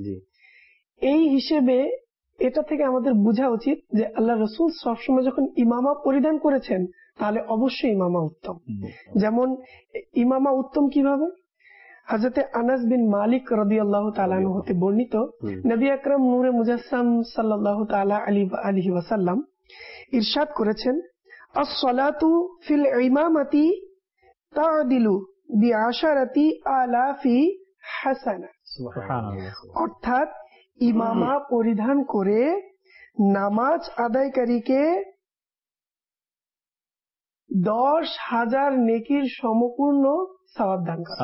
এই হিসেবে এটা থেকে আমাদের বোঝা উচিত যে আল্লাহ রসুল সবসময় যখন ইমামা পরিধান করেছেন তাহলে অবশ্যই ইমামা উত্তম। যেমন ইমামা উত্তম কিভাবে, হযরতে আনাস বিন মালিক রাদিয়াল্লাহু তাআলা আনহু হতে বর্ণিত, নবী আকরাম নূরে মুজাসসাম সাল্লাল্লাহু তাআলা আলাইহি ওয়াসাল্লাম ইরশাদ করেছেন, আস-সালাতু ফিল ইমামাতি তা'দিলু বিআশারাতি আলাফি হাসানা। সুবহানাল্লাহ। অর্থাৎ ইমামা পরিধান করে নামাজ আদায়কারীকে দশ হাজার নেকির সমপূর্ণ সওয়াব দান করে।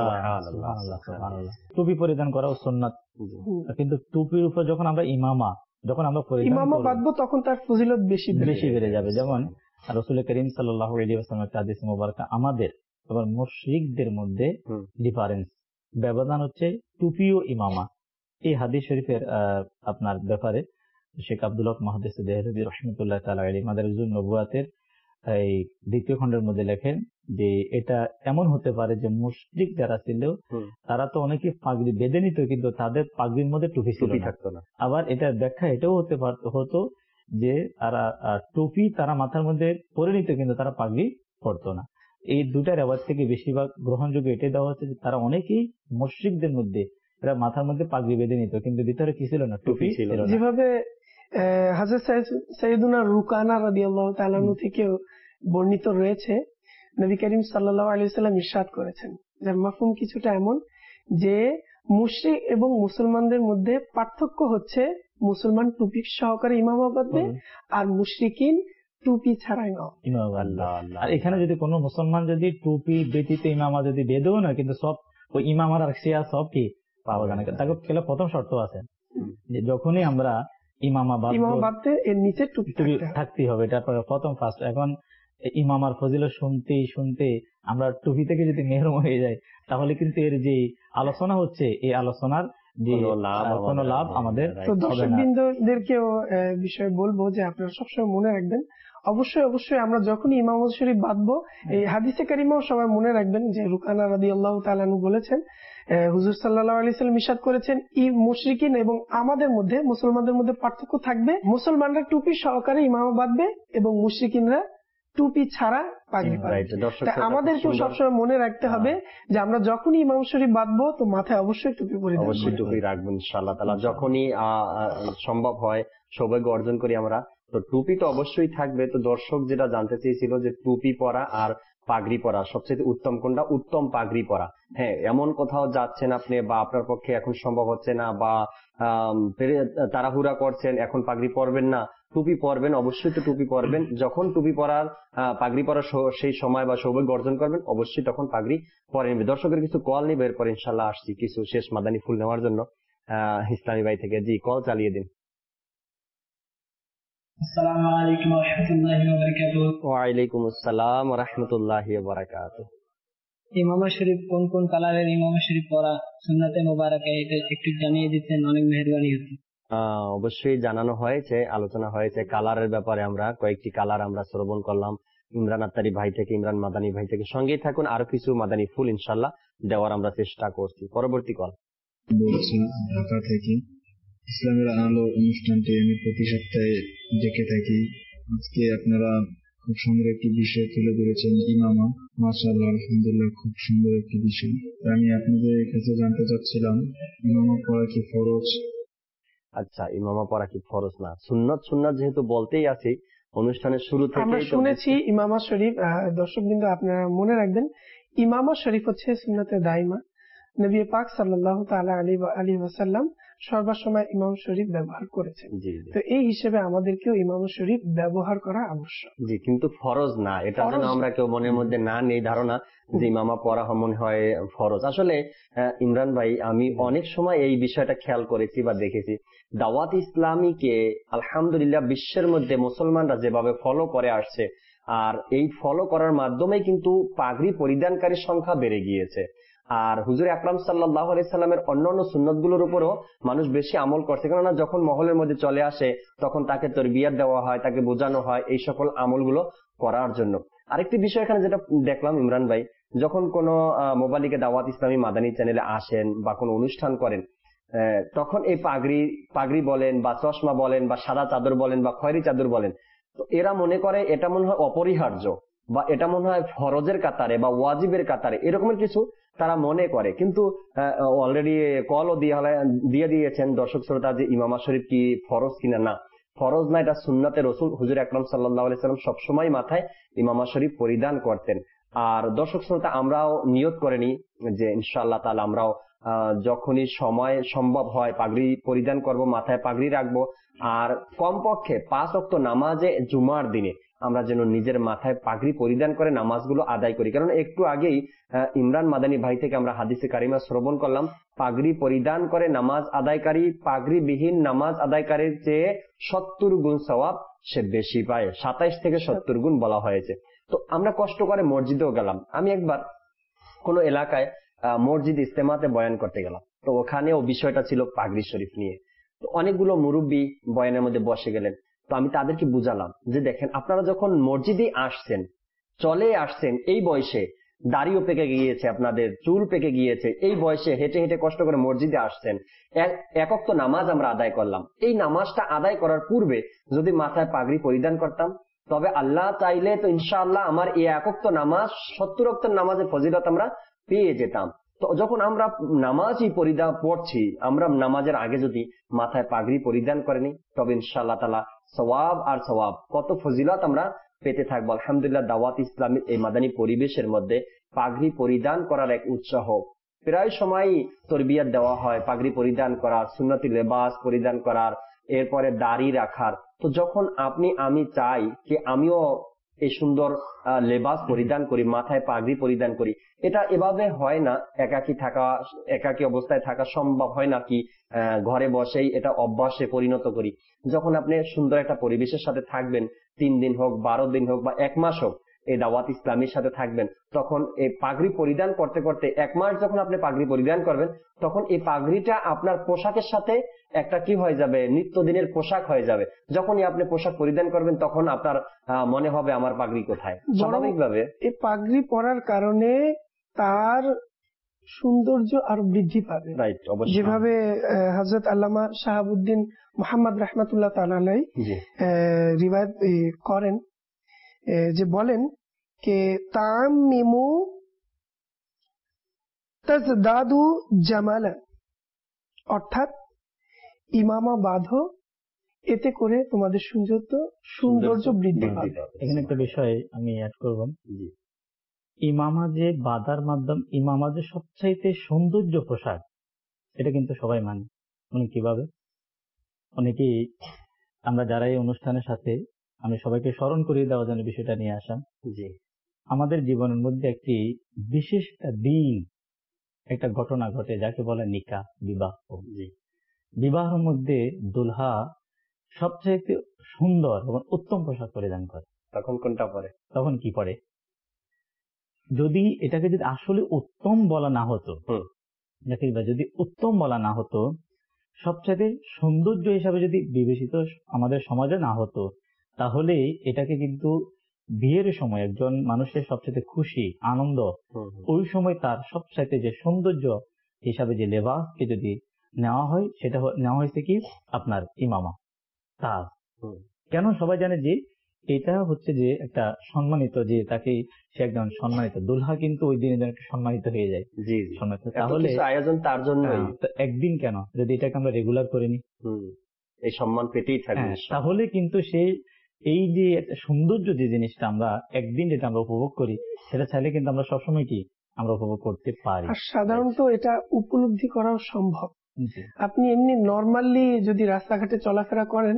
টুপি পরিধান করাও সুন্নাত, কিন্তু টুপির উপর যখন আমরা ইমামা যখন আমরা ইমামা বাঁধবো তখন তার ফজিলত বেশি বেশি বেড়ে যাবে। যেমন রাসূল করিম সাল্লাল্লাহু আলাইহি ওয়াসাল্লামের হাদিস মুবারক, আমাদের এবং মুশরিকদের মধ্যে ডিফারেন্স, ব্যবধান হচ্ছে টুপি ও ইমামা। এই হাদিস শরীফের আপনার ব্যাপারে শেখ আব্দুল হক মুহাদ্দিস দেহলভী রাহমাতুল্লাহ তাআলা আলাইহি মাদারিজুন নবুয়াতের এই দ্বিতীয় খণ্ডের মধ্যে লেখেন যে এটা এমন হতে পারে যে মুশরিক যারা ছিল তারা তো অনেকে পাগড়ি বেঁধে নিত, কিন্তু তাদের পাগড়ির মধ্যে টুপি ছিল না। আবার এটার ব্যাখ্যা এটাও হতে হতো যে তারা টুপি তারা মাথার মধ্যে পরে নিত, কিন্তু তারা পাগড়ি পরতো না। এই দুটার আওয়াজ থেকে বেশিরভাগ গ্রহণযোগ্য এটাই দেওয়া হচ্ছে যে তারা অনেকেই মুশরিকদের মধ্যে এরা মাথার মধ্যে পাগড়ি বেঁধে নিত, কিন্তু ভিতরে কি ছিল না, টুপি ছিল না। যেভাবে হযরত সাইয়্যিদুনা রুকানা রাদিয়াল্লাহু তাআলা আনহু থেকে বর্ণিত রয়েছে, নবী করিম সাল্লাল্লাহু আলাইহি ওয়াসাল্লাম ইরশাদ করেছেন, যার মাফহুম কিছুটা এমন যে মুশরিক এবং মুসলমানদের মধ্যে পার্থক্য হচ্ছে মুসলমান টুপি সহকারে ইমামা বাঁধবে আর মুশরিকিন টুপি ছাড়াই ইমামা। আর এখানে যদি কোনো মুসলমান যদি টুপি ব্যতীত ইমামা যদি বেঁধেও না, কিন্তু সব ওই ইমামার আর শিয়া সব কি পাওয়া যায় না, তাকে খেলে প্রথম শর্ত আছে যে যখনই আমরা ইমামা বাঁধতে এর নিচে টুপি থাকতেই হবে, এটা প্রথম ফার্স্ট। এখন ইমামার ফজিলত শুনতে শুনতে আমরা টুপি থেকে যদি মেহরুম হয়ে যাই, তাহলে কিন্তু এর যে আলোচনা হচ্ছে এই আলোচনার যে কোনো লাভ আমাদের। তো দর্শকবৃন্দদেরকেও বিষয়ে বলবো যে আপনারা সবসময় মনে রাখবেন, অবশ্যই অবশ্যই আমরা যখনই ইমামত শরীফ বাঁধবো, এই হাদিসে কারিমাও সবাই মনে রাখবেন যে রুকানা রাদিয়াল্লাহু তাআলা আনহু বলেছেন, হুজুর সাল্লাল্লাহু আলাইহি ওয়াসাল্লাম ইরশাদ করেছেন, ই মুশরিকিন এবং আমাদের মধ্যে মুসলমানদের মধ্যে পার্থক্য থাকবে, মুসলমানরা টুপি সহকারে ইমামা বাঁধবে এবং মুশরিকিনরা টুপি ছাড়া পাগড়ি পরা। আমাদেরকেও সবসময় মনে রাখতে হবে যে আমরা যখনই ইমাম শরীফ বাঁধবো তো মাথায় অবশ্যই টুপি পরে অবশ্যই টুপি রাখবো ইনশাআল্লাহ তাআলা। যখনই সম্ভব হয় সৌভাগ্য অর্জন করি আমরা, তো টুপি তো অবশ্যই থাকবে। তো দর্শক যেটা জানতে চেয়েছিল যে টুপি পরা আর পাগড়ি পরা সবচেয়ে উত্তম কোনটা? উত্তম পাগড়ি পরা। হ্যাঁ, এমন কোথাও যাচ্ছেন আপনি বা আপনার পক্ষে এখন সম্ভব হচ্ছে না বা তাড়াহুড়া করছেন, এখন পাগড়ি পরবেন না, টুপি পরবেন, অবশ্যই তো টুপি পরবেন। যখন টুপি পরার পাগড়ি পরার সেই সময় বা সৌভাগ্য অর্জন করবেন অবশ্যই তখন পাগড়ি পরে নেবে। দর্শকের কিছু কল নিবে, এরপর ইনশাল্লাহ আসছি কিছু শেষ মাদানী ফুল নেওয়ার জন্য আহ ইসলামী ভাই থেকে। জি, কল চালিয়ে দিন। আসসালামু আলাইকুম ওয়া রাহমাতুল্লাহি ওয়া বারাকাতুহু। ওয়া আলাইকুম আসসালাম ওয়া রাহমাতুল্লাহি ওয়া বারাকাতুহু। ইমামা শরীফ কোন কোন কালারের ইমামা শরীফ পরা সুন্নাতে মুবারাকা, এটা একটু জানিয়ে দিতেন অনেক মেহেরবানি হতো। অবশ্যই জানানো হয়েছে, আলোচনা হয়েছে কালারের ব্যাপারে। আমরা কয়েকটি কালার আমরা শ্রবণ করলাম ইমরান আত্তারি ভাই থেকে, ইমরান মাদানী ভাই থেকে। সঙ্গেই থাকুন, আরো কিছু মাদানী ফুল ইনশাল্লাহ দেওয়ার আমরা চেষ্টা করছি। পরবর্তী কল। বলছি ঢাকা থেকে। ইসলামের আলো অনুষ্ঠানটি আমি প্রতি সপ্তাহে দেখে থাকি। আজকে আপনারা খুব সুন্দর একটি বিষয় তুলে ধরেছেন, ইমামা। মাশাআল্লাহ, আলহামদুলিল্লাহ, খুব সুন্দর একটি বিষয়। আমি আপনাদের কাছে জানতে চাচ্ছিলাম, ইমামা পড়া কি ফরজ? আচ্ছা, ইমামা পড়া কি ফরজ না? সুন্নাত সুন্নাত যেহেতু বলতেই আছি অনুষ্ঠানের শুরু থেকে আমরা শুনেছি ইমামা শরীফ। দর্শকবৃন্দ আপনারা মনে রাখবেন, ইমামা শরীফ হচ্ছে সুন্নাতে দাইমা। নবী পাক সাল্লাল্লাহু তাআলা আলাইহি ওয়াসাল্লাম সর্বসময় ইমাম শরীফ ব্যবহার করেছেন। তো এই হিসেবে আমাদেরকেও ইমাম শরীফ ব্যবহার করা আবশ্যক। জি, কিন্তু ফরজ না, এটা যেন আমরা কেউ মনের মধ্যে না নেই ধারণা যে ইমামা পড়া মনে হয় ফরজ। আসলে ইমরান ভাই, আমি অনেক সময় এই বিষয়টা খেয়াল করেছি বা দেখেছি, দাওয়াত ইসলামীকে আলহামদুলিল্লাহ বিশ্বের মধ্যে মুসলমানরা যেভাবে ফলো করে আসছে, আর এই ফলো করার মাধ্যমে কিন্তু পাগড়ি পরিধানকারীর সংখ্যা বেড়ে গিয়েছে। আর হুজুর আকরাম সাল্লাল্লাহু আলাইহি সাল্লামের অন্যান্য সুন্নাত গুলোর উপরও মানুষ বেশি আমল করছে। কেননা যখন মহলের মধ্যে চলে আসে তখন তাকে তরবিয়াত দেওয়া হয়, তাকে বোঝানো হয় এই সকল আমলগুলো করার জন্য। আরেকটি বিষয় এখানে যেটা দেখলাম ইমরান ভাই, যখন কোন মোবালিকে দাওয়াত ইসলামী মাদানী চ্যানেলে আসেন বা কোনো অনুষ্ঠান করেন, তখন এই পাগড়ি পাগড়ি বলেন বা চশমা বলেন বা সাদা চাদর বলেন বা খয়েরি চাদর বলেন, তো এরা মনে করে এটা মনে হয় অপরিহার্য বা এটা মনে হয় ফরজের কাতারে বা ওয়াজিবের কাতারে, এরকমের কিছু তারা মনে করে। কিন্তু অলরেডি কলও দিয়ে দিয়েছেন দর্শক শ্রোতা যে ইমামা শরীফ কি ফরজ কিনা। না, ফরজ না, এটা সুন্নাতে রসুল। হুজুর আকরাম সাল্লাল্লাহু আলাইহি সাল্লাম সবসময় মাথায় ইমামা শরীফ পরিধান করতেন। আর দর্শক শ্রোতা, আমরাও নিয়ত করে নিই যে ইনশাআল্লাহ তাআলা আমরাও যখনই সময় সম্ভব হয় পাগড়ি পরিধান করব, মাথায় পাগড়ি রাখবো। আর কমপক্ষে পাঁচ ওয়াক্ত নামাজে জুমার দিনে আমরা যেন নিজের মাথায় পাগড়ি পরিধান করে নামাজগুলো আদায় করি। কারণ একটু আগেই ইমরান মাদানী ভাই থেকে আমরা হাদিসে কারিমা শ্রবণ করলাম, পাগড়ি পরিধান করে নামাজ আদায়কারী পাগড়ি বিহীন নামাজ আদায়কারীর চেয়ে সত্তর গুণ সওয়াব সে বেশি পায়। সাতাইশ থেকে সত্তর গুণ বলা হয়েছে। তো আমরা কষ্ট করে মসজিদেও গেলাম। আমি একবার কোন এলাকায় মসজিদ ইস্তেমাতে বয়ান করতে গেলাম, তো ওখানেও বিষয়টা ছিল পাগড়ি শরীফ নিয়ে। তো অনেকগুলো মুরব্বী বয়ানের মধ্যে বসে গেলেন। তো আমি তাদেরকে বুঝালাম যে দেখেন, আপনারা যখন মসজিদে আসছেন, চলে আসছেন, এই বয়সে দাড়িও পেকে গিয়েছে, আপনাদের চুল পেকে গিয়েছে, এই বয়সে হেঁটে হেঁটে কষ্ট করে মসজিদে আসছেন, এক ওয়াক্ত নামাজ আমরা আদায় করলাম। এই নামাজটা আদায় করার পূর্বে যদি মাথায় পাগড়ি পরিধান করতাম, তবে আল্লাহ চাইলে তো ইনশাআল্লাহ আমার এই এক ওয়াক্ত নামাজ সত্তর ওয়াক্তের নামাজের ফজিলত আমরা পেয়ে যেতাম। তো যখন আমরা নামাজই পরিধান পড়ছি, আমরা নামাজের আগে যদি মাথায় পাগড়ি পরিধান করেনি, তবে ইনশাআল্লাহ তাআলা সওয়াব আর সওয়াব, কত ফজিলত আমরা পেতে থাকবো। আলহামদুলিল্লাহ, দাওয়াত ইসলামের এই মাদানী পরিবেশের মধ্যে পাগড়ি পরিধান করার এক উৎসাহ, প্রায় সময় তরবিয়ত দেওয়া হয় পাগড়ি পরিধান করার, সুন্নতি লেবাস পরিধান করার, এরপরে দাড়ি রাখার। তো যখন আপনি আমি চাই যে আমিও এই সুন্দর লেবাস পরিধান করি, মাথায় পাগড়ি পরিধান করি, এটা এভাবে হয় না। একাকী থাকা, একাকী অবস্থায় থাকা সম্ভব হয় না কি ঘরে বসেই এটা অভ্যাসে পরিণত করি। যখন আপনি সুন্দর একটা পরিবেশের সাথে থাকবেন, তিন দিন হোক, বারো দিন হোক বা এক মাস হোক, এই দাওয়াত ইসলামীর সাথে থাকবেন, তখন এই পাগড়ি পরিধান করতে করতে এক মাস যখন আপনি পাগড়ি পরিধান করবেন, তখন এই পাগড়িটা আপনার পোশাকের সাথে একটা কি হয়ে যাবে, নিত্যদিনের পোশাক হয়ে যাবে। যখনই আপনি পোশাক পরিধান করবেন, তখন আপনার মনে হবে আমার পাগড়ি কোথায়। স্বাভাবিকভাবে এই পাগড়ি পরার কারণে তার সৌন্দর্য আরো বৃদ্ধি পাবে। যেভাবে হযরত আল্লামা শাহাবুদ্দিন মুহাম্মদ রাহমাতুল্লাহ তাআলা আলাইহি রিওয়ায়াত করেন যে বলেন কে তামিমু তাজদাদু জামালা, অর্থাৎ ইমামা বাঁধো, এতে করে তোমাদের সৌন্দর্য সৌন্দর্য বৃদ্ধি পাবে। এখানে একটা বিষয় আমি অ্যাড করব, ইমামা যে বাঁধার মাধ্যম, ইমামা যে সবচাইতে সৌন্দর্য পোশাক, এটা কিন্তু সবাই মানে। মানে কিভাবে? অনেকেই আমরা যারা এই অনুষ্ঠানের সাথে, আমি সবাইকে স্মরণ করিয়ে দেওয়ার জন্য বিষয়টা নিয়ে আসলাম। জি, আমাদের জীবনের মধ্যে একটি বিশেষ দিন, একটা ঘটনা ঘটে যাকে বলে নিকাহ, বিবাহ। জি, বিবাহের মধ্যে দুলহা সবচেয়ে সুন্দর এবং উত্তম পোশাক পরিধান করে। তখন কোনটা পরে? তখন কি পরে? যদি এটাকে যদি আসলে উত্তম বলা না হতো, যদি উত্তম বলা না হতো, সবচেয়ে সৌন্দর্য হিসাবে যদি বিবেচিত আমাদের সমাজে না হতো, তাহলে এটাকে কিন্তু বিয়ের সময় একজন মানুষের সবচেয়ে খুশি আনন্দ, ওই সময় তার সবচাইতে যে সৌন্দর্য হিসাবে যে লেবাসকে যদি নেওয়া হয়, সেটা নেওয়া হয়েছে কি আপনার ইমামা, তাজ। কেন? সবাই জানে যে এটা হচ্ছে যে একটা সম্মানিত, যে তাকে সে একজন সম্মানিত দুলহা, কিন্তু ওই দিনের জন্য একটা সম্মানিত হয়ে যায়। জি, তাহলে আয়োজন তার জন্য একদিন কেন, যদি এটাকে আমরা রেগুলার করে নিই, এই সম্মান পেতেই থাকবে, তাহলে কিন্তু সে এই যে একটা সৌন্দর্য যে জিনিসটা আমরা একদিন যেটা আমরা উপভোগ করি, সেটা চাইলে কিন্তু আমরা সবসময় কি আমরা উপভোগ করতে পারি। আর সাধারণত এটা উপলব্ধি করাও সম্ভব। আপনি এমনি নর্মালি যদি রাস্তাঘাটে চলাফেরা করেন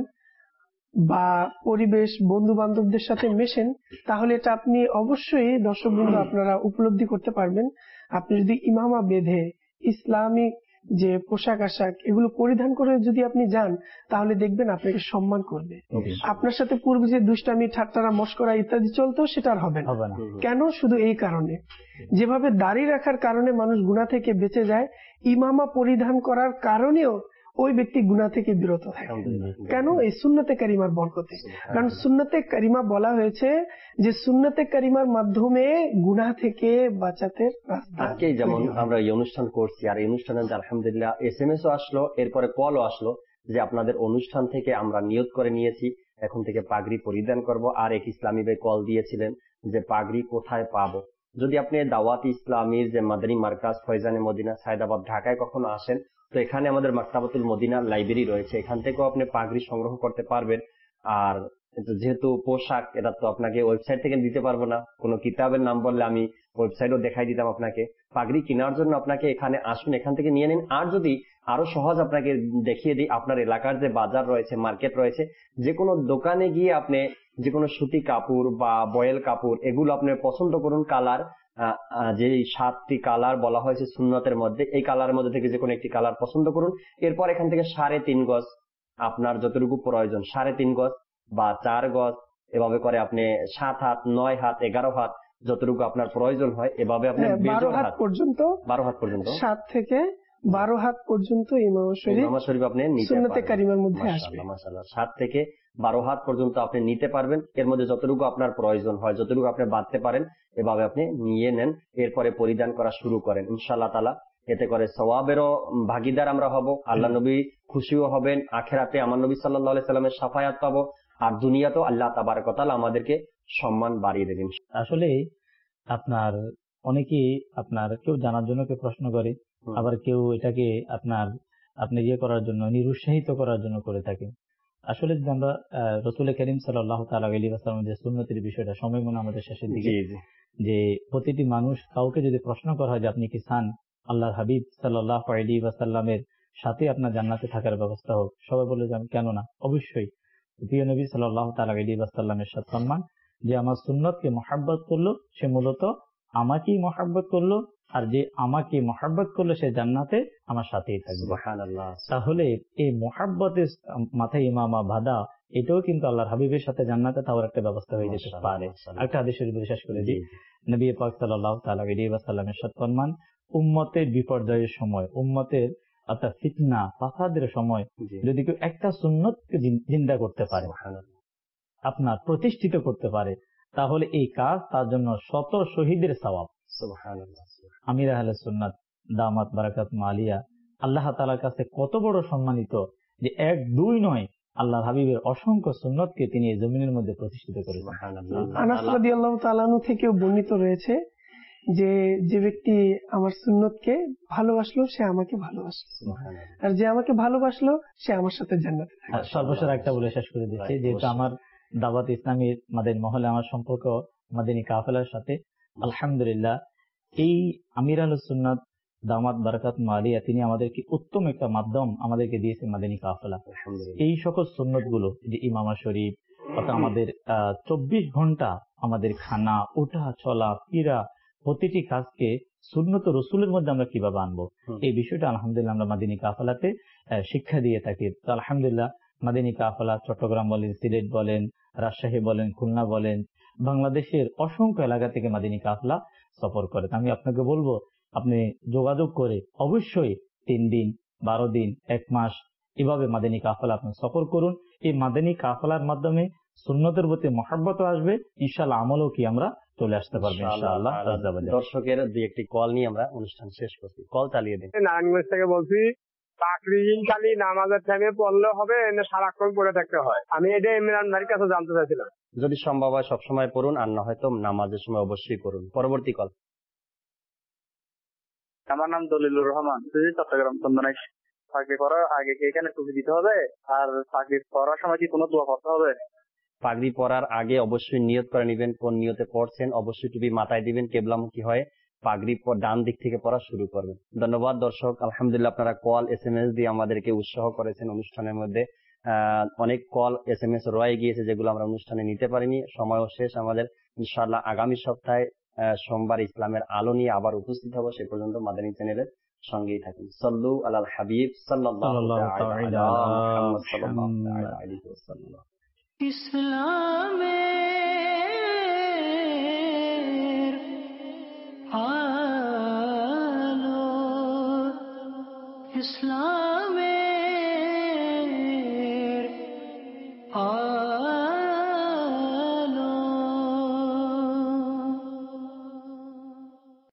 বা পরিবেশ বন্ধু বান্ধবদের সাথে মেশেন, তাহলে এটা আপনি অবশ্যই দর্শক বন্ধু আপনারা উপলব্ধি করতে পারবেন। আপনি যদি ইমামা বেঁধে ইসলামিক যে পোশাক আশাক এগুলো পরিধান করে যদি আপনি যান, তাহলে দেখবেন আপনাকে সম্মান করবে। আপনার সাথে পূর্বে যে দুষ্টামি ঠাট্টারা মস্করা ইত্যাদি চলতো, সেটা আর হবে না। কেন? শুধু এই কারণে, যেভাবে দাড়ি রাখার কারণে মানুষ গুনাহ থেকে বেঁচে যায়, ইমামা পরিধান করার কারণেও ওই ব্যক্তি গুনাহ থেকে বিরত থাকে। কেন? এই সুন্নতে কারিমার বরকতে। কারণ সুন্নতে কারিমা বলা হয়েছে যে সুন্নতে কারিমার মাধ্যমে গুনাহ থেকে বাঁচাতে রাস্তা। আজকে যেমন আমরা এই অনুষ্ঠান করছি, আর এই অনুষ্ঠানে আলহামদুলিল্লাহ এস এম এস ও আসলো, এরপরে কলও আসলো যে আপনাদের অনুষ্ঠান থেকে আমরা নিয়ত করে নিয়েছি এখন থেকে পাগড়ি পরিধান করব। আর এক ইসলামী ভাই কল দিয়েছিলেন যে পাগড়ি কোথায় পাবো। যদি আপনি দাওয়াত ইসলামীর যে মাদানী মার্কাজ ফয়জানে মদিনা সায়দাবাদ ঢাকায় কখনো আসেন, তো এখানে আমাদের মাকতাবাতুল মদিনা লাইব্রেরি রয়েছে, এখান থেকেও আপনি পাগড়ি সংগ্রহ করতে পারবেন। আর যেহেতু পোশাক, এটা তো আপনাকে ওয়েবসাইট থেকে দিতে পারবো না, কোনো কিতাবের নাম বললে আমি ওয়েবসাইটও দেখাই দিতাম আপনাকে। পাগড়ি কেনার জন্য আপনাকে এখানে আসুন, এখান থেকে নিয়ে নিন। আর যদি আরো সহজ আপনাকে দেখিয়ে দিই, আপনার এলাকার যে বাজার রয়েছে, মার্কেট রয়েছে, যে কোনো দোকানে গিয়ে আপনি যে কোনো সুতি কাপড় বা বয়েল কাপড় এগুলো আপনি পছন্দ করুন, কালার যে সাতটি কালার বলা হয়েছে সুন্নতের মধ্যে, এই কালারের মধ্যে থেকে যে কোনো একটি কালার পছন্দ করুন। এরপর এখান থেকে সাড়ে তিন গজ আপনার যতটুকু প্রয়োজন, সাড়ে তিন গজ বা চার গজ, এভাবে করে আপনি সাত হাত, নয় হাত, এগারো হাত যতটুকু আপনার প্রয়োজন হয়, এভাবে আপনি বারো হাত পর্যন্ত, বারো হাত পর্যন্ত, সাত থেকে বারো হাত পর্যন্ত ইমাম শরীফ আপনি সুন্নতে কারিমার মধ্যে আসবে। মাশাআল্লাহ, সাত থেকে বারো হাত পর্যন্ত আপনি নিতে পারবেন। এর মধ্যে যতটুকু আপনার প্রয়োজন হয়, যতটুকু আপনি বাঁধতে পারেন, এভাবে আপনি নিয়ে নেন। এরপরে পরিধান করা শুরু করেন ইনশাআল্লাহ তাআলা। এতে করে সওয়াবেরও ভাগিদার আমরা হব, আল্লাহ নবী খুশিও হবেন, আখিরাতে আমার নবী সাল্লাল্লাহু আলাইহি সাল্লামের শাফায়াত পাবো, আর দুনিয়াতেও আল্লাহ তাবারক ওয়া তাআলা আমাদেরকে সম্মান বাড়িয়ে দেবেন। আসলে আপনার অনেকেই আপনার কেউ জানার জন্য কেউ প্রশ্ন করে, আবার কেউ এটাকে আপনার আপনি ইয়ে করার জন্য, নিরুৎসাহিত করার জন্য করে থাকে। আসলে যদি আমরা রাসূল কারীম সাল্লাল্লাহু তাআলা আলাইহি ওয়াসাল্লামের যে সুন্নতের বিষয়টা, সময় মনে আমাদের শেষের দিকে, যে প্রতিটি মানুষ কাউকে যদি প্রশ্ন করা হয় যে আপনি কি চান আল্লাহর হাবিব সাল্লাল্লাহু আলাইহি ওয়াসাল্লামের সাথে আপনার জান্নাতে থাকার ব্যবস্থা হোক, সবাই বলে যে কেন না, অবশ্যই। প্রিয় নবী সাল্লাল্লাহু তাআলা আলাইহি ওয়াসাল্লামের সাথে সম্মান, যে আমার সুন্নতকে মহব্বত করলো সে মূলত আমাকেই মহব্বত করলো, আর যে আমাকে মহব্বত করলো সে জান্নাতে আমার সাথেই থাকবে। সুবহানাল্লাহ। তাহলে এই মহব্বতের মাথায় ইমামা বাঁধা, এটাও কিন্তু আল্লাহর হাবিবের সাথে জান্নাতে যাওয়ার একটা ব্যবস্থা হয়ে যেতে পারে। একটা হাদিস শরীফ বিশেষ করে দিই, নবী পাক সাল্লাল্লাহু তাআলা আলাইহি ওয়াসাল্লামের সাথে সম্মান, উম্মতের বিপর্যয়ের সময়, উম্মতের অর্থাৎ ফিতনা ফাসাদের সময় যদি কেউ একটা সুন্নতকে জিন্দা করতে পারে, আপনার প্রতিষ্ঠিত করতে পারে, তাহলে এই কাজ তার জন্য শত শহীদের সওয়াব। সুবহানাল্লাহ। আমির আহলে সুন্নাত দামাত বারাকাতুহুম আলিয়া আল্লাহ তাআলার কাছে কত বড় সম্মানিত, যে এক দুই নয়, আল্লাহ হাবিবের অসংখ্য সুন্নতকে তিনি এই জমিনের মধ্যে প্রতিষ্ঠিত করেছেন। আনাস রাদিয়াল্লাহু তাআলা আনহু থেকেও বর্ণিত রয়েছে যে যে ব্যক্তি আমার সুন্নতকে ভালোবাসলো সে আমাকে ভালোবাসলো, আর যে আমাকে ভালোবাসলো সে আমার সাথে জান্নাতে থাকবে। সর্বশেষ একটা বলে শেষ করে দিচ্ছি, যেহেতু আমার দাওয়াত ইসলামীর মাদানী মহলে আমার সম্পর্ক মাদানী কাফেলার সাথে, আলহামদুলিল্লাহ এই আমির আহলুস সুন্নাত দামাত বারাকাত মালিয়া তিনি আমাদেরকে উত্তম একটা মাধ্যম আমাদেরকে দিয়েছে মাদানী কাফেলা। এই সকল সুন্নত গুলো যে ইমামা শরীফ, অর্থাৎ আমাদের আহ চব্বিশ ঘন্টা আমাদের খানা, ওঠা, চলা, ফিরা, প্রতিটি কাজকে সুন্নত রসুলের মধ্যে আমরা কিভাবে আনবো, এই বিষয়টা আলহামদুলিল্লাহ আমরা মাদানী কাফেলাতে শিক্ষা দিয়ে থাকি। তো আলহামদুলিল্লাহ মাদানী কাফেলা চট্টগ্রাম বলেন, সিলেট বলেন, রাজশাহী বলেন, খুলনা বলেন, বাংলাদেশের অসংখ্য এলাকা থেকে মাদানী কাফেলা সফর করে। আমি আপনাকে বলবো আপনি যোগাযোগ করে অবশ্যই তিন দিন, বারো দিন, এক মাস এভাবে মাদানী কাফেলা আপনি সফর করুন। এই মাদানী কাফেলার মাধ্যমে সুন্নতের প্রতি মহব্বত আসবে, ইনশাআল্লাহ আমলও কি আমরা চলে আসতে পারবো ইনশাআল্লাহ। দর্শকের দুই একটি কল নিয়ে আমরা অনুষ্ঠান শেষ করছি। কল চালিয়ে দিন। নারায়ণগঞ্জ থেকে বলছি, তাকরিন খালি নামাজের টাইমে পড়লে হবে না সারাক্ষণ পড়ে থাকতে হয়? আমি এটা ইমরান ভাইয়ের কাছে জানতে চাইছিলাম। যদি সম্ভব হয় সবসময় পড়ুন, আর না হয়তো নামাজের সময় অবশ্যই পড়ুন। পরবর্তী কল। আমার নাম দলিলুর রহমান, চট্টগ্রাম চন্দনাইশ। চাকরি করার আগে কি এখানে টুপি দিতে হবে? আর চাকরি করার সময় কি কোনো দোয়া করতে হবে? পাগড়ি পরার আগে অবশ্যই নিয়ত করে নেবেন, কোন নিয়তে পড়ছেন। অবশ্যই টুপি মাথায় দিবেন, কেবলামুখী হয় পাগড়ি ডান দিক থেকে পড়া শুরু করবেন। ধন্যবাদ দর্শক, আলহামদুলিল্লাহ আপনারা কল এস এম এস দিয়ে আমাদেরকে উৎসাহ করেছেন অনুষ্ঠানের মধ্যে। আহ অনেক কল এস এম এস রয়ে গিয়েছে যেগুলো আমরা অনুষ্ঠানে নিতে পারিনি, সময়ও শেষ আমাদের। ইনশাআল্লাহ আগামী সপ্তাহে সোমবার ইসলামের আলো নিয়ে আবার উপস্থিত হবো। সে পর্যন্ত মাদানী চ্যানেলের সঙ্গেই থাকুন। সাল্লু আলাল হাবিব সাল্লাল্লাহু তাআলা আলাইহি ওয়াসাল্লাম। ইসলামের আলো, ইসলামের